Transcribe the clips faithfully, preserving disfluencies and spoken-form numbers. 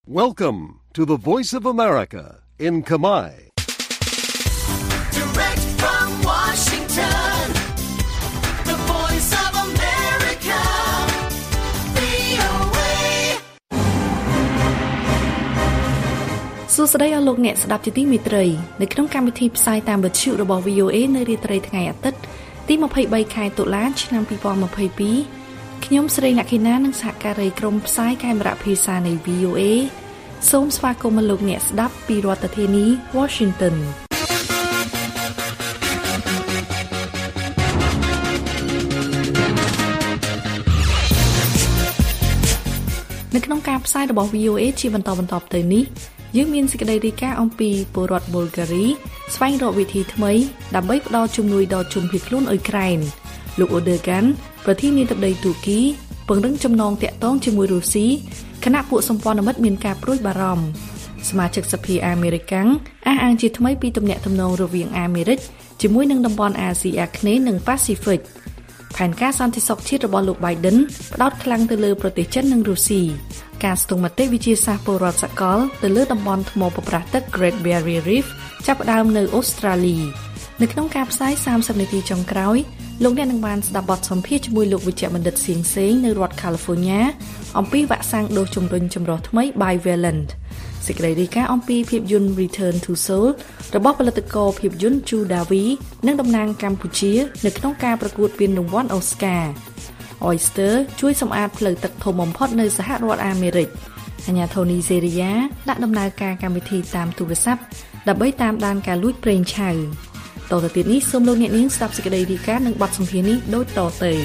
Welcome to the Voice of America in Khmer. Direct from Washington, the Voice of America, វី អូ เอសួស្តីអស់លោកអ្នកស្ដាប់ជាទីមេត្រីនៅក្នុងកម្មវិធីផ្សាយតាមវិទ្យុរបស់ វី អូ เอ នៅរាត្រីថ្ងៃអាទិត្យទីยี่สิบสามខែតុលាឆ្នាំยี่สิบยี่สิบสองខ្ញុំស្រីលក្ខិណានិងសហការីក្រុមផ្សាយកាមេរ៉ាភាសានៃ វី អូ เอ សូមស្វាគមន៍លោកអ្នកស្ដាប់ពីរដ្ឋធានី Washington នៅក្នុងការផ្សាយរបស់ វី អូ เอ ជាបន្តបន្តទៅនេះយើងមានសេចក្តីរាយការណ៍អំពីពលរដ្ឋប៊ុលហ្គារីស្វែងរកវិធីថ្មីដើម្បីផ្ដល់ជំនួយដល់ជនភៀសខ្លួនអ៊ុយក្រែនលោកអូដឺហ្គានប្រធានាធិបតីទូគីពង្រឹងចំណងតាក់ទងជាមួយរុស្ស៊ីគណៈពួកសម្ព័ន្ធមិត្តមានការព្រួយបារម្ភសមាជិកសភាអាមេរិកអះអាងជាថ្មីពីទំនាក់ទំនងរវាងអាមេរិកជាមួយនឹងតំបន់អាស៊ីអាគ្នេយ៍និងប៉ាស៊ីហ្វិកផែនការសន្តិសុខជាតិរបស់លោក Biden ផ្ដោតខ្លាំងទៅលើប្រទេសចិននិងរុស្ស៊ីការស្ទង់មតិវិទ្យាសាស្ត្រពលរដ្ឋសកលទៅលើតំបន់ថ្មប្រប្រាស់ទឹក Great Barrier Reef ចាប់ផ្ដើមនៅអូស្ត្រាលីនៅក្នុងការផ្សាយសាមសិបនាទីចុងក្រោយលោកអ្នកនឹងបានស្ដាប់បទសម្ភាសន៍ជាមួយលោកវិជ្ជបណ្ឌិតសៀងសេងនៅរដ្ឋ California អំពីវ៉ាក់សាំងដូសជំរុញចម្រុះថ្មី Bivalent សេចក្តីរាយការណ៍អំពីភាពយន្ត Return to Seoul របស់ផលិតករភាពយន្ត Chu Davi និងតំណាងកម្ពុជានៅក្នុងការប្រកួតពានរង្វាន់ Oscar Oyster ជួយសម្អាតផ្លូវទឹកធំបំផុតនៅសហរដ្ឋអាមេរិកអាញាធូនីសេរីយ៉ាដាក់ដំណើរការកម្មវិធីតាមទូរស័ព្ទដើម្បីតាមដានការលួចប្រេងឆៅតទៅទៀតនេះសូមលោកអ្នកនាងស្ដាប់សេចក្តីរាយការណ៍និងបទសម្ភាសន៍នេះដូចតទៅ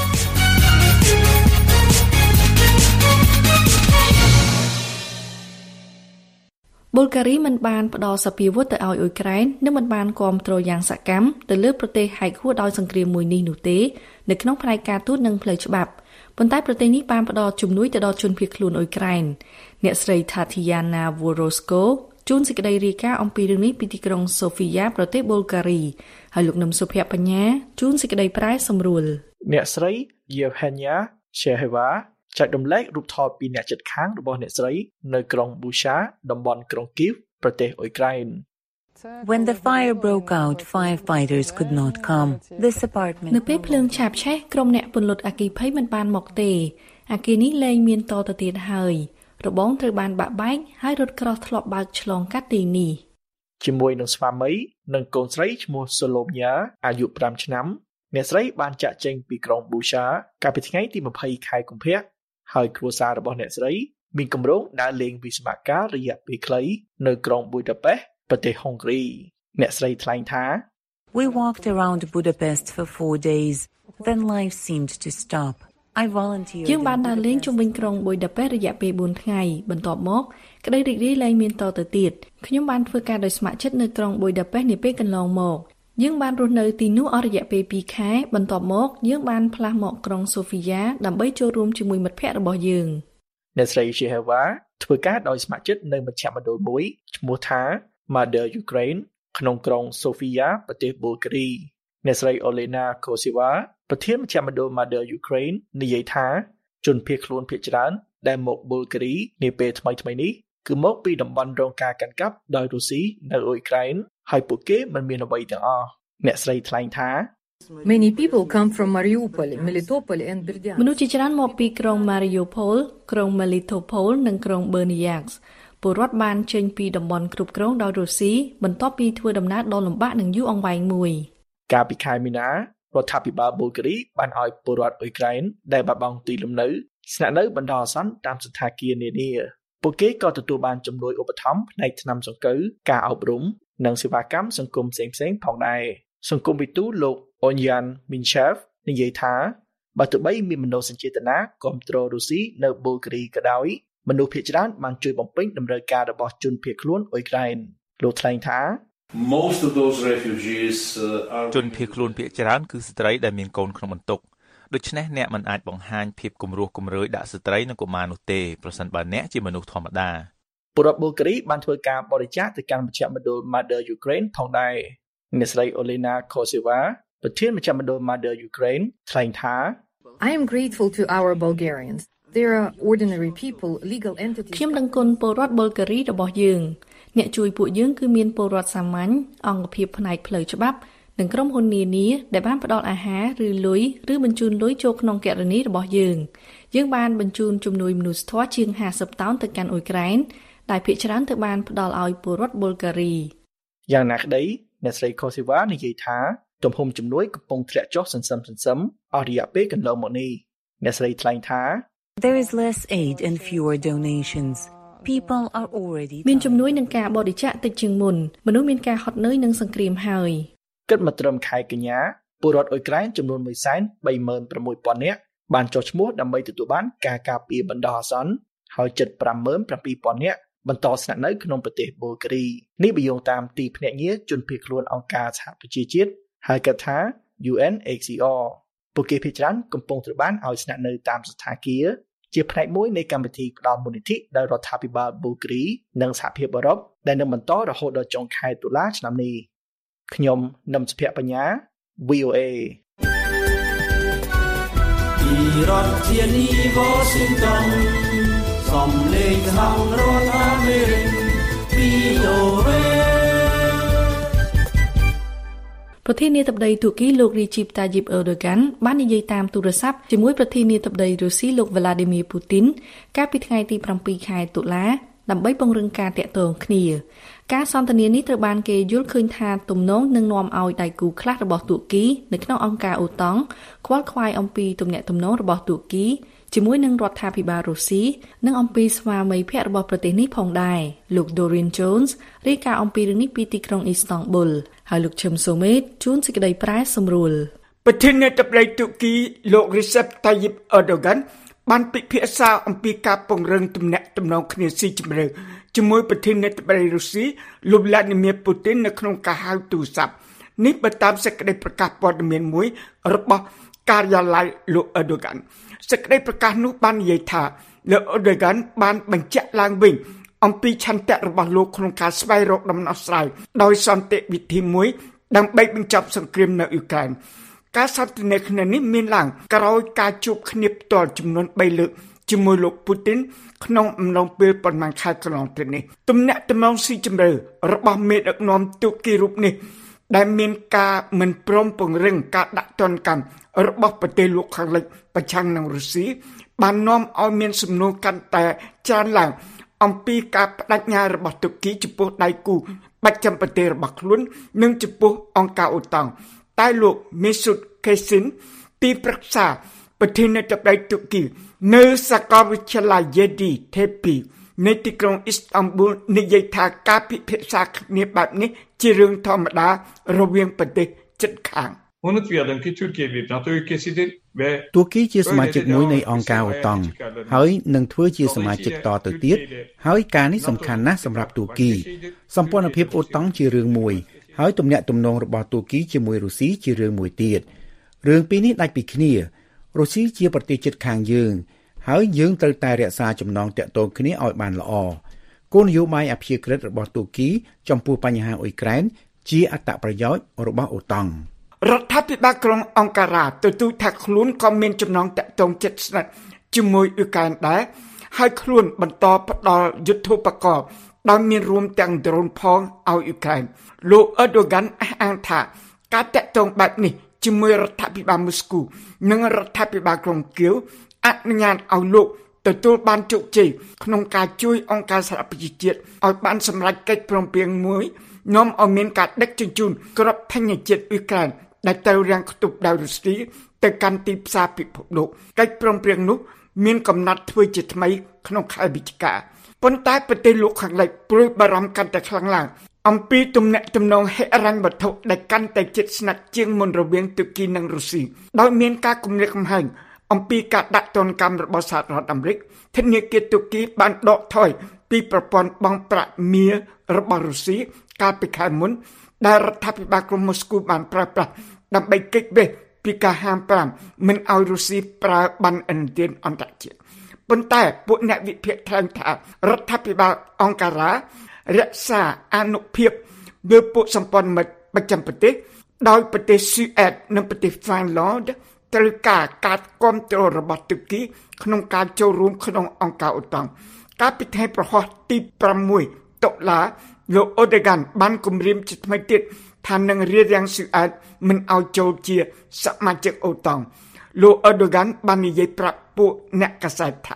ប៊ុលហ្គារីមិនបានផ្ដល់សព្វាវុធទៅឲ្យអ៊ុយក្រែននិងមិនបានគាំទ្រយ៉ាងសកម្មទៅលើប្រទេសហែកហួរដោយសង្គ្រាមមួយនេះនោះទេនៅក្នុងផ្នែកការទូតនិងផ្លូវច្បាប់ប៉ុន្តែប្រទេសនេះបានផ្ដល់ជំនួយទៅដល់ជនភៀសខ្លួនអ៊ុយក្រែនអ្នកស្រី Tatiana Voroskoជួនសេចក្តីរាយការណ៍អំពីរឿងនេះពីទីក្រុងសូហ្វីយ៉ាប្រទេសប៊ុលហ្គារីហើយលោកនឹមសុភ័ក្របញ្ញាជួនសេចក្តីប្រែសម្រួលអ្នកស្រី Yevhenia Sheheva ចែករំលែករូបថតពីអ្នកជិតខាងរបស់អ្នកស្រីនៅក្រុង Busha តំបន់ក្រុង Kyiv ប្រទេសអ៊ុយក្រែន When the fire broke out, firefighters could not come. This apartment នៅពេលភ្លើងឆាបឆេះក្រុមអ្នកពន្លត់អគ្គិភ័យមិនបានមកទេអគ្គិនេះលែងមានតទៅទៀតហើយរបងត្រូវបានបាក់បែកហើយរថក្រោះធ្លាប់បើកឆ្លងកាត់ទីនេះជាមួយនឹងស្វាមីនិងកូនស្រីឈ្មោះ Solomia អាយុប្រាំឆ្នាំអ្នកស្រីបានចាក់ចេញពីក្រុង Busha កាលពីថ្ងៃទីยี่สิบខែកុម្ភៈហើយគ្រួសាររបស់អ្នកស្រីមានគម្រោងដើរលេងវិស្វកម្មរយៈពេលខ្លីនៅក្រុង Budapest ប្រទេសហុងគ្រីអ្នកស្រីថ្លែងថា We walked around Budapest for four days. Then life seemed to stop. I volunteered. យើងបានដើរលេងជុំវិញក្រុង Budapest រយៈពេលបួនថ្ងៃបន្ទាប់មកក្តីរីករាយលែងមានតទៅទៀតខ្ញុំបានធ្វើការដោយស្ម័គ្រចិត្តនៅក្រុង Budapest នាពេលកន្លងមកយើងបានរស់នៅទីនោះអស់រយៈពេលពីរខែបន្ទាប់មកយើងបានផ្លាស់មកក្រុង Sofia ដើម្បីចូលរួមជាមួយមិត្តភ័ក្តិរបស់យើងអ្នកស្រី Sheheva ធ្វើការដោយស្ម័គ្រចិត្តនៅមជ្ឈមណ្ឌលមួយឈ្មោះថា Mother Ukraine ក្នុងក្រុង Sofia ប្រទេសប៊ុលហ្គារីអ្នកស្រី Olena Koseva ប្រធានមជ្ឈមណ្ឌល Mother Ukraine និយាយថាជនភៀសខ្លួនភាគច្រើនដែលមកប៊ុលហ្គារីនាពេលថ្មីៗនេះគឺមកពីតំបន់រងការកាន់កាប់ដោយរុស្ស៊ីនៅអ៊ុយក្រែនហើយពួកគេមិនមានអ្វីទាំងអស់អ្នកស្រីថ្លែងថា Many people come from Mariupol, Melitopol and Berdyansk. មនុស្សជាច្រើនមកពីក្រុង Mariupol ក្រុង Melitopol និងក្រុង Berdyansk ពលរដ្ឋបានចេញពីតំបន់គ្រប់គ្រងដោយរុស្ស៊ីបន្ទាប់ពីធ្វើដំណើរដ៏លំបាកនិងយូរអង្វែងមួយកាលពីខែមីនារដ្ឋាភិបាលប៊ុលហ្គារីបានឲ្យពលរដ្ឋអ៊ុយក្រែនដែលបាត់បង់ទីលំនៅស្នាក់នៅបណ្ដោះអាសន្នតាមសណ្ឋាគារនានាពួកគេក៏ទទួលបានជំនួយឧបត្ថម្ភផ្នែកថ្នាំសង្កូវការអប់រំនិងសេវាកម្មសង្គមផ្សេងៗផងដែរសង្គមវិទូលោក Onyan Minchev និយាយថាបើទោះបីមានមនោសញ្ចេតនាគាំទ្ររុស្ស៊ីនៅប៊ុលហ្គារីក៏ដោយមនុស្សភាគច្រើនបានជួយបំពេញតម្រូវការរបស់ជនភៀសខ្លួនអ៊ុយក្រែនលោកថ្លែងថា Most of those refugees are ជនភៀសខ្លួនភាគច្រើនគឺស្ត្រីដែលមានកូនក្នុងបន្ទុកដូច្នេះអ្នកមិនអាចបង្ហាញភាពគំរោះគំរើយដាក់ស្ត្រីនិងកុមារនោះទេប្រសិនបើអ្នកជាមនុស្សធម្មតាពលរដ្ឋប៊ុលហ្គារីបានធ្វើការបរិច្ចាគទៅកាន់មជ្ឈមណ្ឌល Mother Ukraine ផងដែរអ្នកស្រី Olena Koseva ប្រធានមជ្ឈមណ្ឌល Mother Ukraine ថ្លែងថា I am grateful to our Bulgarians There are ordinary people, legal entities. ខ្ញុំដឹងគុណពលរដ្ឋប៊ុលហ្គារីរបស់យើងអ្នកជួយពួកយើងគឺមានពលរដ្ឋសាមញ្ញអង្គភាពផ្នែកផ្លូវច្បាប់និងក្រុមហ៊ុននានាដែលបានផ្ដល់អាហារឬលុយឬបញ្ជូនលុយចូលក្នុងគណនីរបស់យើងយើងបានបញ្ជូនជំនួយមនុស្សធម៌ជាងห้าสิบតោនទៅកាន់អ៊ុយក្រែនដែលភាគច្រើនទៅបានផ្ដល់ឲ្យពលរដ្ឋប៊ុលហ្គារីយ៉ាងណាក្តីអ្នកស្រី Kosova និយាយថាទំហំជំនួយកំពុងធ្លាក់ចុះសន្សឹមសន្សឹមអស់រយៈពេលកន្លងមកនេះអ្នកស្រីថ្លែងថា There is less aid and fewer donations. People are already មានជំនួយនឹងការបរិច្ចាគតិចជាងមុនមនុស្សមានការហត់នឿយនិងសង្គ្រាមហើយគិតមកត្រឹមខែកញ្ញាពលរដ្ឋអ៊ុយក្រែនចំនួន មួយសែនបីម៉ឺនប្រាំមួយពាន់នាក់បានចុះឈ្មោះដើម្បីទទួលបានការការពារបណ្ដោះអាសន្នហើយជិត ប្រាំម៉ឺនប្រាំពីរពាន់នាក់បន្តស្នាក់នៅក្នុងប្រទេសប៊ុលហ្គារីនេះបញ្យងតាមទីភ្នាក់ងារជនភៀសខ្លួនអង្គការសហប្រជាជាតិហៅកាត់ថា U N H C R ពួកគេភាគច្រើនកំពុងត្រូវបានឲ្យស្នាក់នៅតាមសណ្ឋាគារជាផ្នែកមួយនៃកម្មវិធីផ្ដល់មូលនិធិដោយរដ្ឋាភិបាលប៊ុលហ្គារីនិងសហភាពអឺរ៉ុបដែលនឹងបន្តរហូតដល់ចុងខែតុលាឆ្នាំនេះខ្ញុំនឹមសុភ័ក្របញ្ញា V O A ពីរដ្ឋធានី Washington សំឡេងខាងរដ្ឋអាមេរិក V O A ប្រធានាធិបតីទូគីលោករីជីបតាជីបអឺដូកាន់បាននិយាយតាមទូរស័ព្ទជាមួយប្រធានាធិបតីរុស្ស៊ីលោក Vladimir Putin កាលពីថ្ងៃទីប្រាំពីរខែតុលាដើម្បីពង្រឹងការតាក់ទងគ្នាការសន្ទនានេះត្រូវបានគេយល់ឃើញថាទំនងនឹងនាំឲ្យដៃគូខ្លះរបស់ទូគីនៅក្នុងអង្គការអូតង់ខ្វល់ខ្វាយអំពីទំនាក់ទំនងរបស់ទូគីជាមួយនឹងរដ្ឋាភិបាលរុស្ស៊ីនិងអំពីស្វាមីភក្តិរបស់ប្រទេសនេះផងដែរលោក Dorian Jones រាយការណ៍អំពីរឿងនេះពីទីក្រុងអ៊ីស្តង់ប៊ុលហើយលោកឈឹមសូមេតជួនសេចក្តីប្រែសម្រួលប្រធានាធិបតីទូគីលោក Recep Tayyip Erdogan បានពិភាក្សាអំពីការពង្រឹងទំនាក់ទំនងគ្នាស៊ីជម្រៅជាមួយប្រធានាធិបតីរុស្ស៊ីលោក Vladimir Putin នៅក្នុងការហៅទូរស័ព្ទនេះបើតាមសេចក្តីប្រកាសព័ត៌មានមួយរបស់ការិយាល័យលោក Erdogan សេចក្តីប្រកាសនោះបាននិយាយថាលោក Erdogan បានបញ្ជាក់ឡើងវិញអំពីឆន្ទៈរបស់លោកក្នុងការស្វែងរកដំណោះស្រាយដោយសន្តិវិធីមួយដើម្បីបញ្ចប់សង្គ្រាមនៅអ៊ុយក្រែនការសន្ទនាគ្នានេះមានឡើងក្រោយការជួបគ្នាផ្ទាល់ចំនួនបីលើកជាមួយលោកពូទីនក្នុងអំឡុងពេលប៉ុន្មានខែកន្លងទៅនេះទំនាក់ទំនងស៊ីជម្រៅរបស់មេដឹកនាំទូគីរូបនេះដែលមានការមិនព្រមពង្រឹងការដាក់ទណ្ឌកម្មរបស់ប្រទេសលោកខាងលិចប្រឆាំងនឹងរុស្ស៊ីបាននាំឲ្យមានសំណួរកាន់តែច្រើនឡើងអំពីការបដិញ្ញារបស់ទូគីចំពោះដៃគូបាច់ចាំប្រទេសរបស់ខ្លួននិងចំពោះអង្គការអូតង់តែលោក Mesut Kesin ទីប្រឹក្សាប្រធានាធិបតីទូគីនៅសាកលវិទ្យាល័យ Yedi Tepe នៃទីក្រុងអ៊ីស្តង់ប៊ុលនិយាយថាការពិភាក្សាគ្នាបែបនេះជារឿងធម្មតារវាងប្រទេសជិតខាងទូគីជាសមាជិកមួយនៃអង្គការអូតង់ហើយនឹងធ្វើជាសមាជិកតទៅទៀតហើយការនេះសំខាន់ណាស់សម្រាប់ទូគីសម្ព័ន្ធភាពអូតង់ជារឿងមួយហើយទំនាក់ទំនងរបស់ទូគីជាមួយរុស្ស៊ីជារឿងមួយទៀតរឿងពីរនេះដាច់ពីគ្នារុស្ស៊ីជាប្រទេសជិតខាងយើងហើយយើងត្រូវតែរក្សាចំណងទាក់ទងគ្នាឲ្យបានល្អគោលនយោបាយអព្យាក្រឹតរបស់ទូគីចំពោះបញ្ហាអ៊ុយក្រែនជាអត្ថប្រយោជន៍របស់អូតង់រដ្ឋាភិបាលក្រុងអង្ការ៉ាទទូចថាខ្លួនក៏មានចំណងទាក់ទងជិតស្និទ្ធជាមួយអ៊ុយក្រែនដែរហើយខ្លួនបន្តផ្ដល់យុទ្ធោបករណ៍ដោយមានរួមទាំងដ្រូនផងឲ្យអ៊ុយក្រែនលោក Erdogan អះអាងថាការតាក់ទងបែបនេះជាមួយរដ្ឋាភិបាលមូស្គូនិងរដ្ឋាភិបាលក្រុងគៀវអនុញ្ញាតឲ្យលោកទទួលបានជោគជ័យក្នុងការជួយអង្គការសហប្រជាជាតិឲ្យបានសម្រេចកិច្ចព្រមព្រៀងមួយនាំឲ្យមានការដឹកជញ្ជូនគ្រាប់ធញ្ញជាតិអ៊ុយក្រែនដែលត្រូវរាំងខ្ទប់ដោយរុស្ស៊ីទៅកាន់ទីផ្សារពិភពលោកកិច្ចព្រមព្រៀងនោះមានកំណត់ធ្វើជាថ្មីក្នុងខែវិច្ឆិកាប៉ុន្តែប្រទេសលោកខាងលិចព្រួយបារម្ភកាន់តែខ្លាំងឡើងអំពីទំនាក់ទំនងហិរញ្ញវត្ថុដែលកាន់តែជិតស្និទ្ធជាងមុនរវាងទូគីនិងរុស្ស៊ីដោយមានការគំរាមកំហែងអំពីការដាក់ទណ្ឌកម្មរបស់សហរដ្ឋអាមេរិកធនាគារទូគីបានដកថយពីប្រព័ន្ធបង់ប្រាក់មាសរបស់រុស្ស៊ីកាលពីខែមុនដែលរដ្ឋាភិបាលក្រុងមូស្គូបានប្រើប្រាស់ដើម្បីគេចវេះពីការហាមប្រាមមិនឲ្យរុស្ស៊ីប្រើបណ្ណឥណទានអន្តរជាតិប៉ុន្តែពួកអ្នកវិភាគថ្លែងថារដ្ឋាភិបាលអង្ការ៉ារក្សាអនុភាពលើពួកសម្ព័ន្ធមិត្តប្រចាំប្រទេសដោយប្រទេសស៊ុយអែតនិងប្រទេសហ្វាំងឡង់ត្រូវការការគាំទ្ររបស់ទូគីក្នុងការចូលរួមក្នុងអង្គការអូតាំងការពិធីប្រហោះទីប្រាំមួយតុលាលោកអូដេហ្គានបានគម្រាមជាថ្មីទៀតថានឹងរារាំងស៊ូអែតមិនឲ្យចូលជាសមាជិកអូតាំងលោកអូដេហ្គានបាននិយាយប្រាប់ពួកអ្នកកាសែតថា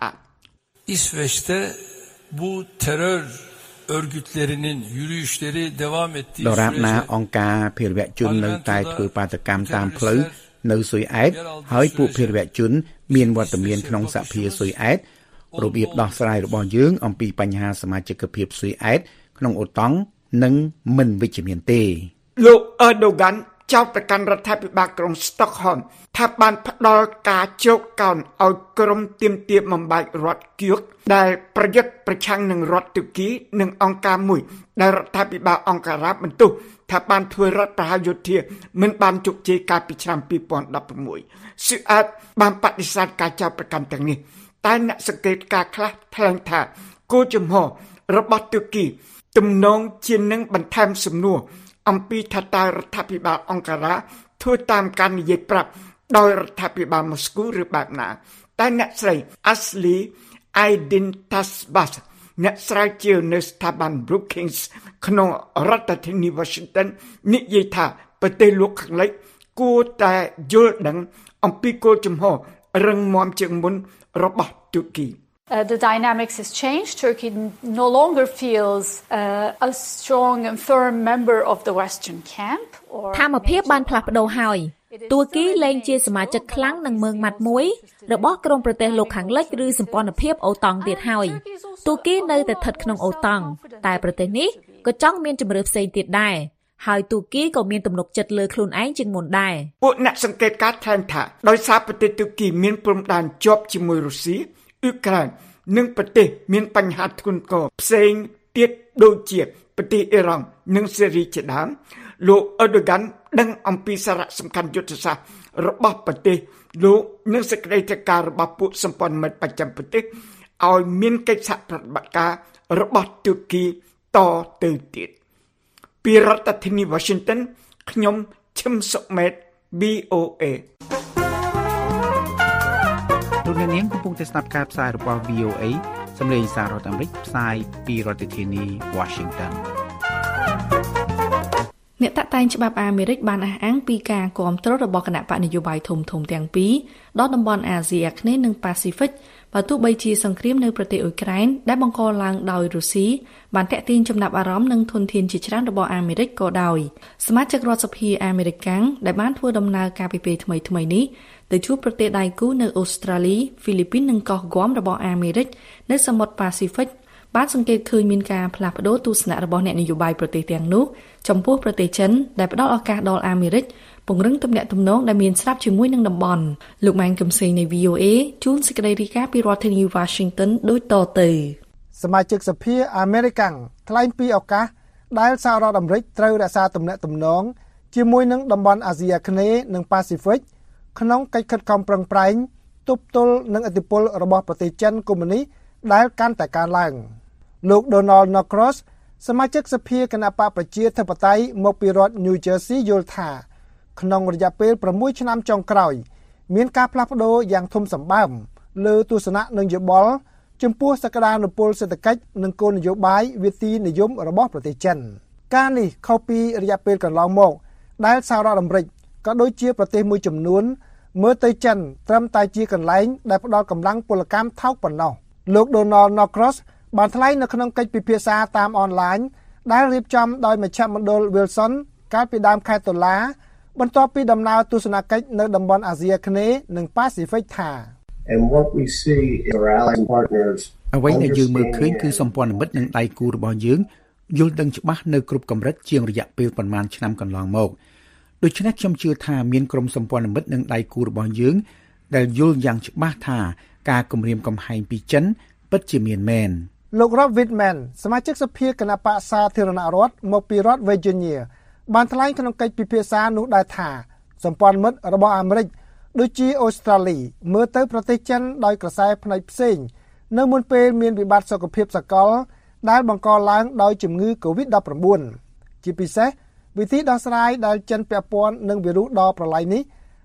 İsveç'te bu terör örgütlerinin yürüyüşleri devam ettiği ដរាបណាអង្គការភេរវជននៅតែធ្វើបាតកម្មតាមផ្លូវនៅស៊ុយអែតហើយពួកភេរវជនមានវត្តមានក្នុងសភាស៊ុយអែតរបៀបដោះស្រាយរបស់យើងអំពីបញ្ហាសមាជិកភាពស៊ុយអែតក្នុងអូតាំងនឹងមិនវិជ្ជមានទេលោកអឺដូហ្គានចោទប្រកាន់រដ្ឋាភិបាលក្រុងស្តុកហុលថាបានផ្ដល់ការជោគកោនឲ្យក្រុមទាមទារបំបែករដ្ឋគៀកដែលប្រយុទ្ធប្រឆាំងនឹងរដ្ឋទូគីនិងអង្គការមួយដែលរដ្ឋាភិបាលអង្គការបន្ទោសថាបានធ្វើរដ្ឋប្រហារយោធាមិនបានជោគជ័យកាលពីឆ្នាំពីរពាន់ដប់ប្រាំមួយស៊ូអែតបានបដិសេធការចោទប្រកាន់ទាំងនេះតែអ្នកសង្កេតការខ្លះថ្លែងថាគោលជំហររបស់ទូគីទំនងជានឹងបន្ថែមសំណួរអំពីថាតើរដ្ឋាភិបាលអង្គការធ្វើតាមការនិយាយប្រាប់ដោយរដ្ឋាភិបាលម៉ូស្គូឬបែបណាតែអ្នកស្រី Ashley Aydin-Tasbas អ្នកស្រាវជ្រាវនៅស្ថាប័ន Brookings ក្នុងរដ្ឋធានី Washington និយាយថាប្រទេសលោកខាងលិចគួរតែយល់ដឹងអំពីគោលជំហររឹងមាំជាងមុនរបស់ទូគី Uh, the dynamics has changed. Turkey no longer feels uh, a strong and firm member of the Western camp. ធម្មភាពបានផ្លាស់ប្ដូរហើយទួរគីលែងជាសមាជិកខ្លាំងនិងមើងម៉ាត់មួយរបស់ក្រុមប្រទេសលោកខាងលិចឬសម្ព័ន្ធភាពអូតង់ទៀតហើយទួរគីនៅតែស្ថិតក្នុងអូតង់តែប្រទេសនេះក៏ចង់មានជំរឿផ្សេងទៀតដែរហើយទួរគីក៏មានទំនុកចិត្តលើខ្លួនឯងជាងមុនដែរពួកអ្នកសង្កេតការណ៍ថ្លែងថាដោយសារប្រទេសទួរគីមានព្រំដែនជាប់ជាមួយរុស្ស៊ីអ៊ុក្រែននិងប្រទេសមានបញ្ហាធ្ងន់ធ្ងរផ្សេងទៀតដូចជាប្រទេសអ៊ីរ៉ង់និងសេរីជាដើមលោកអឺដូហ្គានដឹងអំពីសារៈសំខាន់យុទ្ធសាស្ត្ររបស់ប្រទេសលោកនិងសេចក្តីត្រូវការរបស់ពួកសម្ព័ន្ធមិត្តប្រចាំប្រទេសឲ្យមានកិច្ចសហប្រតិបត្តិការរបស់ទូគីតទៅទៀតពីរដ្ឋធានី Washington ខ្ញុំឈឹមសុមេត ប៊ី អូ អេលោកអ្នកនាងកំពុងតែស្ដាប់ការផ្សាយរបស់ វី អូ អេ សម្លេងសាររដ្ឋអាមេរិកផ្សាយពីរដ្ឋធានី Washington អ្នកតាក់តែងច្បាប់អាមេរិកបានអះអាងពីការគាំទ្ររបស់គណៈបកនយោបាយធំៗទាំងពីរដល់តំបន់អាស៊ីអាគ្នេយ៍និងប៉ាស៊ីហ្វិកបើទោះបីជាសង្គ្រាមនៅប្រទេសអ៊ុយក្រែនដែលបង្កឡើងដោយរុស្ស៊ីបានទាក់ទាញចំណាប់អារម្មណ៍និងធនធានជាច្រើនរបស់អាមេរិកក៏ដោយសមាជិករដ្ឋសភាអាមេរិកកាំងដែលបានធ្វើដំណើរការពីពេលថ្មីៗនេះទៅជួបប្រទេសដៃគូនៅអូស្ត្រាលីហ្វីលីពីននិងកោះហ្គាំរបស់អាមេរិកនៅសមុទ្រប៉ាស៊ីហ្វិកបានសង្កេតឃើញមានការផ្លាស់ប្ដូរទស្សនៈរបស់អ្នកនយោបាយប្រទេសទាំងនោះចំពោះប្រទេសចិនដែលផ្ដល់ឱកាសដល់អាមេរិកពង្រឹងទំនាក់ទំនងដែលមានស្រាប់ជាមួយនឹងតំបន់លោកម៉ែនកំសីនៃ វី អូ អេ ជួនសេចក្តីរាយការណ៍ពីរដ្ឋធានី Washington ដូចតទៅសមាជិកសភាអាមេរិកថ្លែងពីឱកាសដែលសហរដ្ឋអាមេរិកត្រូវរក្សាទំនាក់ទំនងជាមួយនឹងតំបន់អាស៊ីអាគ្នេយ៍និងប៉ាស៊ីហ្វិកក្នុងកិច្ចខិតខំប្រឹងប្រែងទប់ទល់នឹងឥទ្ធិពលរបស់ប្រទេសចិនកុម្មុយនីសដែលកាន់តែកើនឡើងលោក Donald Norcross សមាជិកសភាគណៈបកប្រជាធិបតេយ្យមកពីរដ្ឋ New Jersey យល់ថាក្នុងរយៈពេលប្រាំមួយឆ្នាំចុងក្រោយមានការផ្លាស់ប្ដូរយ៉ាងធំសម្បើមលើទស្សនៈនិងយោបល់ចំពោះសក្តានុពលសេដ្ឋកិច្ចនិងគោលនយោបាយវិទីនិយមរបស់ប្រទេសចិនការនេះខុសពីរយៈពេលកន្លងមកដែលសហរដ្ឋអាមេរិកក៏ដូចជាប្រទេសមួយចំនួនមើលទៅចិនត្រឹមតែជាកន្លែងដែលផ្ដល់កម្លាំងពលកម្មថោកប៉ុណ្ណោះលោក Donald Norcross បានថ្លែងនៅក្នុងកិច្ចពិភាក្សាតាមអនឡាញដែលរៀបចំដោយមជ្ឈមណ្ឌល Wilson កាលពីដើមខែតុលាបន្ទាប់ពីដំណើរទស្សនកិច្ចនៅតំបន់អាស៊ីអាគ្នេយ៍និងប៉ាស៊ីហ្វិកថា And what we see is our allies and partners អ្វីដែលយើងមើលឃើញគឺសម្ព័ន្ធមិត្តនិងដៃគូរបស់យើងយល់ដឹងច្បាស់នៅគ្រប់កម្រិតជាងរយៈពេលប្រមាណឆ្នាំកន្លងមកដូច្នេះខ្ញុំជឿថាមានក្រុមសម្ព័ន្ធមិត្តនិងដៃគូរបស់យើងដែលយល់យ៉ាងច្បាស់ថាការគំរាមកំហែងពីចិនពិតជាមានមែនលោក Rob Wittman សមាជិកសភាគណៈបក្សសាធារណរដ្ឋមកពីរដ្ឋ Virginia បានថ្លែងក្នុងកិច្ចពិភាក្សានោះដែរថាសម្ព័ន្ធមិត្តរបស់អាមេរិកដូចជាអូស្ត្រាលីមើលទៅប្រទេសចិនដោយក្រសែភ្នែកផ្សេងនៅមុនពេលមានវិបត្តិសុខភាពសកលដែលបង្កឡើងដោយជំងឺ កូវីដ ដប់ប្រាំបួន ជាពិសេសវិធីដោះស្រាយដែលចិនពាក់ព័ន្ធនឹងវីរុសដ៏ប្រឡាយនេះ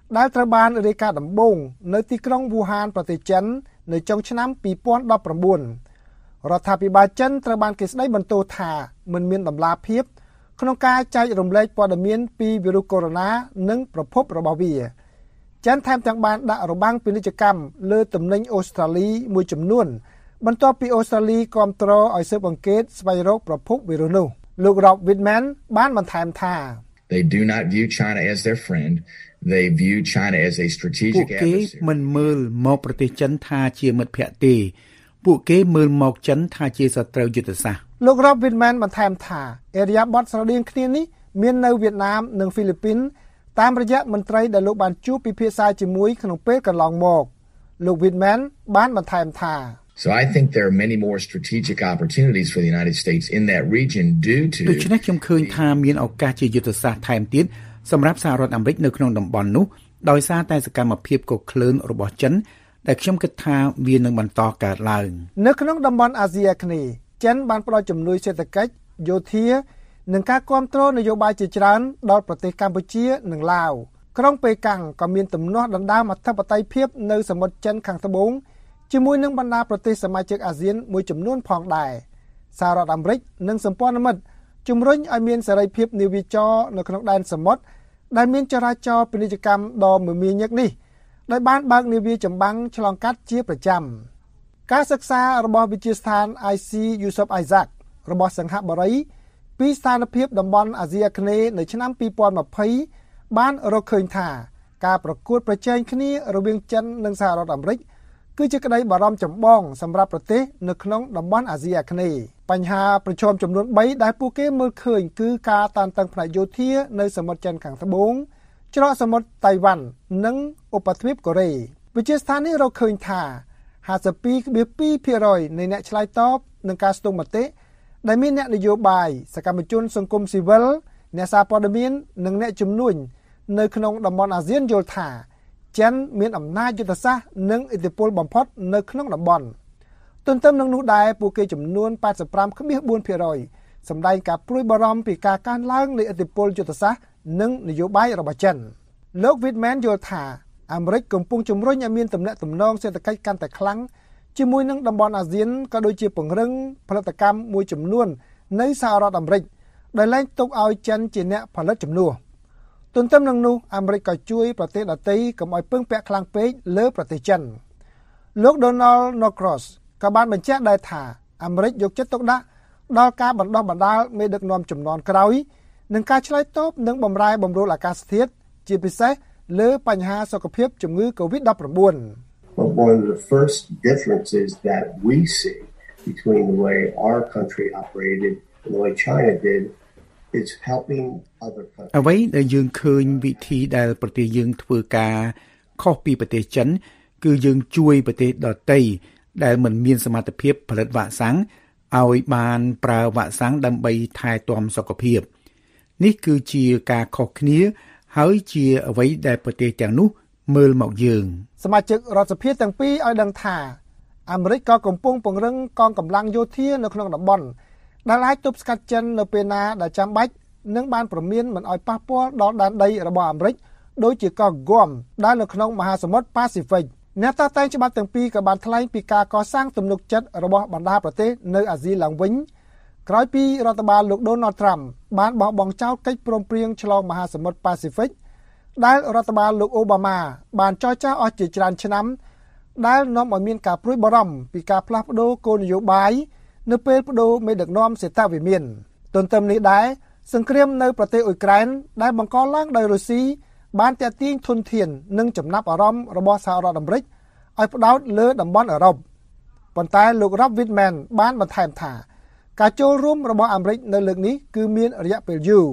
ដែលត្រូវបានរាយការណ៍ដំបូងនៅទីក្រុងវូហានប្រទេសចិននៅចុងឆ្នាំពីរពាន់ដប់ប្រាំបួនរដ្ឋាភិបាលចិនត្រូវបានគេស្ដីបន្ទោសថាមិនមានតម្លាភាពក្នុងការចែករំលែកព័ត៌មានពីវីរុសកូវីដ និងប្រភពរបស់វាចិនថែមទាំងបានដាក់របាំងពាណិជ្ជកម្មលើទំនិញអូស្ត្រាលីមួយចំនួនបន្ទាប់ពីអូស្ត្រាលីគាំទ្រឲ្យស៊ើបអង្កេតស្វែងរកប្រភពវីរុសនោះលោក Rob Whitman បានបន្ថែមថា They do not view China as their friend. They view China as a strategic adversary. ពួកគេមិនមើលមកប្រទេសចិនថាជាមិត្តភក្តិទេពួកគេមើលមកចិនថាជាសត្រូវយុទ្ធសាស្ត្រលោក Rob Whitman បន្ថែមថាអេរីយ៉ាបតស្រដៀងគ្នានេះមាននៅវៀតណាមនិងហ្វីលីពីនតាមរយៈមន្ត្រីដែលលោកបានជួបពិភាក្សាជាមួយក្នុងពេលកន្លងមកលោក Whitman បានបន្ថែមថា So I think there are many more strategic opportunities for the United States in that region due to ដូច្នេះខ្ញុំឃើញថាមានឱកាសជាយុទ្ធសាស្ត្រថែមទៀតសម្រាប់សហរដ្ឋអាមេរិកនៅក្នុងតំបន់នោះដោយសារតែសកម្មភាពកក្លឿនរបស់ចិនដែលខ្ញុំគិតថាវានឹងបន្តកើតឡើងនៅក្នុងតំបន់អាស៊ីអាគ្នេយ៍ចិនបានផ្តល់ជំនួយសេដ្ឋកិច្ចយោធានិងការគាំទ្រនយោបាយជាច្រើនដល់ប្រទេសកម្ពុជានិងឡាវក្រុងប៉េកាំងក៏មានទំនាស់ដណ្ដើមអធិបតេយ្យភាពនៅសមុទ្រចិនខាងត្បូងជាមួយនឹងបណ្ដាប្រទេសសមាជិកអាស៊ានមួយចំនួនផងដែរសហរដ្ឋអាមេរិកនិងសម្ព័ន្ធមិត្តជំរុញឲ្យមានសេរីភាពនាវាចរនៅក្នុងដែនសមុទ្រដែលមានចរាចរណ៍ពាណិជ្ជកម្មដ៏មមាញឹកនេះដោយបានបើកនាវាចម្បាំងឆ្លងកាត់ជាប្រចាំការសិក្សារបស់វិទ្យាស្ថាន I C Yusof Isaac របស់សង្ហបុរីពីស្ថានភាពតំបន់អាស៊ីអាគ្នេយ៍នៅឆ្នាំពីរពាន់ម្ភៃបានរកឃើញថាការប្រកួតប្រជែងគ្នារវាងចិននិងសហរដ្ឋអាមេរិកគឺជាក្តីបារម្ភចម្បងសម្រាប់ប្រទេសនៅក្នុងតំបន់អាស៊ីអាគ្នេយ៍បញ្ហាប្រឈមចំនួនបីដែលពួកគេមើលឃើញគឺការតានតឹងផ្នែកយោធានៅសមុទ្រចិនខាងត្បូងច្រកសមុទ្រតៃវ៉ាន់និងឧបទ្វីបកូរ៉េវិទ្យាស្ថាននេះរកឃើញថា ห้าสิบពីរភាគពីរភាគរយ នៃអ្នកឆ្លើយតបនឹងការស្ទង់មតិដែលមានអ្នកនយោបាយសកម្មជនសង្គមស៊ីវិលអ្នកសារព័ត៌មាននិងអ្នកជំនួញនៅក្នុងតំបន់អាស៊ានយល់ថាចិនមានអំណាចយុទ្ធសាស្ត្រនិងឥទ្ធិពលបំផុតនៅក្នុងតំបន់ទន្ទឹមនឹងនោះដែរពួកគេចំនួន แปดสิบห้าจุดสี่ ភាគរយ សម្ដែងការព្រួយបារម្ភពីការកើនឡើងនៃឥទ្ធិពលយុទ្ធសាស្ត្រនិងនយោបាយរបស់ចិនលោក Whitman យល់ថាអាមេរិកកំពុងជំរុញឲ្យមានទំនាក់ទំនងសេដ្ឋកិច្ចកាន់តែខ្លាំងជាមួយនឹងតំបន់អាស៊ានក៏ដូចជាពង្រឹងផលិតកម្មមួយចំនួននៅសហរដ្ឋអាមេរិកដែលលែងទុកឲ្យចិនជាអ្នកផលិតជំនួសទន្ទឹមនឹងនោះអាមេរិកក៏ជួយប្រទេសដទៃកុំឲ្យពឹងពាក់ខ្លាំងពេកលើប្រទេសចិនលោក Donald Norcross ក៏បានបញ្ជាក់ដែរថាអាមេរិកយកចិត្តទុកដាក់ដល់ការបណ្ដុះបណ្ដាលមេដឹកនាំជំនាន់ក្រោយនិងការឆ្លើយតបនឹងបម្រែបម្រួលអាកាសធាតុជាពិសេសលើបញ្ហាសុខភាពជំងឺ កូវីដ ដប់ប្រាំបួន But one of the first differences that we see between the way our country operated and the way China did is helping other countries. អ្វីដែលយើងឃើញវិធីដែលប្រទេសយើងធ្វើការខុសពីប្រទេសចិនគឺយើងជួយប្រទេសដទៃដែលមិនមានសមត្ថភាពផលិតវ៉ាក់សាំងឲ្យបានប្រើវ៉ាក់សាំងដើម្បីថែទាំសុខភាពនេះគឺជាការខុសគ្នាហើយជាអ្វីដែលប្រទេសទាំងនោះមើលមកយើងសមាជិករដ្ឋសភាទាំងពីរឲ្យដឹងថាអាមេរិកក៏កំពុងពង្រឹងកងកម្លាំងយោធានៅក្នុងតំបន់ដែលអាចទប់ស្កាត់ចិននៅពេលណាដែលចាំបាច់និងបានព្រមានមិនឲ្យប៉ះពាល់ដល់ដែនដីរបស់អាមេរិកដូចជាកោះ Guam ដែលនៅក្នុងមហាសមុទ្រប៉ាស៊ីហ្វិកអ្នកតាតែងច្បាប់ទាំងពីរក៏បានថ្លែងពីការកសាងទំនុកចិត្តរបស់បណ្ដាប្រទេសនៅអាស៊ីឡើងវិញក្រោយពីរដ្ឋបាលលោក Donald Trump បានបោះបង់ចោលកិច្ចព្រមព្រៀងឆ្លងមហាសមុទ្រប៉ាស៊ីហ្វិកដែលរដ្ឋបាលលោក Obama បានចរចាអស់ជាច្រើនឆ្នាំដែលនាំឲ្យមានការព្រួយបារម្ភពីការផ្លាស់ប្ដូរគោលនយោបាយនៅពេលប្ដូរមេដឹកនាំសេតវិមានទន្ទឹមនេះដែរសង្គ្រាមនៅប្រទេសអ៊ុយក្រែនដែលបង្កឡើងដោយរុស្ស៊ីបានទាក់ទាញធនធាននិងចំណាប់អារម្មណ៍របស់សហរដ្ឋអាមេរិកឲ្យផ្ដោតលើតំបន់អឺរ៉ុបប៉ុន្តែលោក Rob Whitman បានបន្ថែមថាការចូលរួមរបស់អាមេរិកនៅលើកនេះគឺមានរយៈពេលយូរ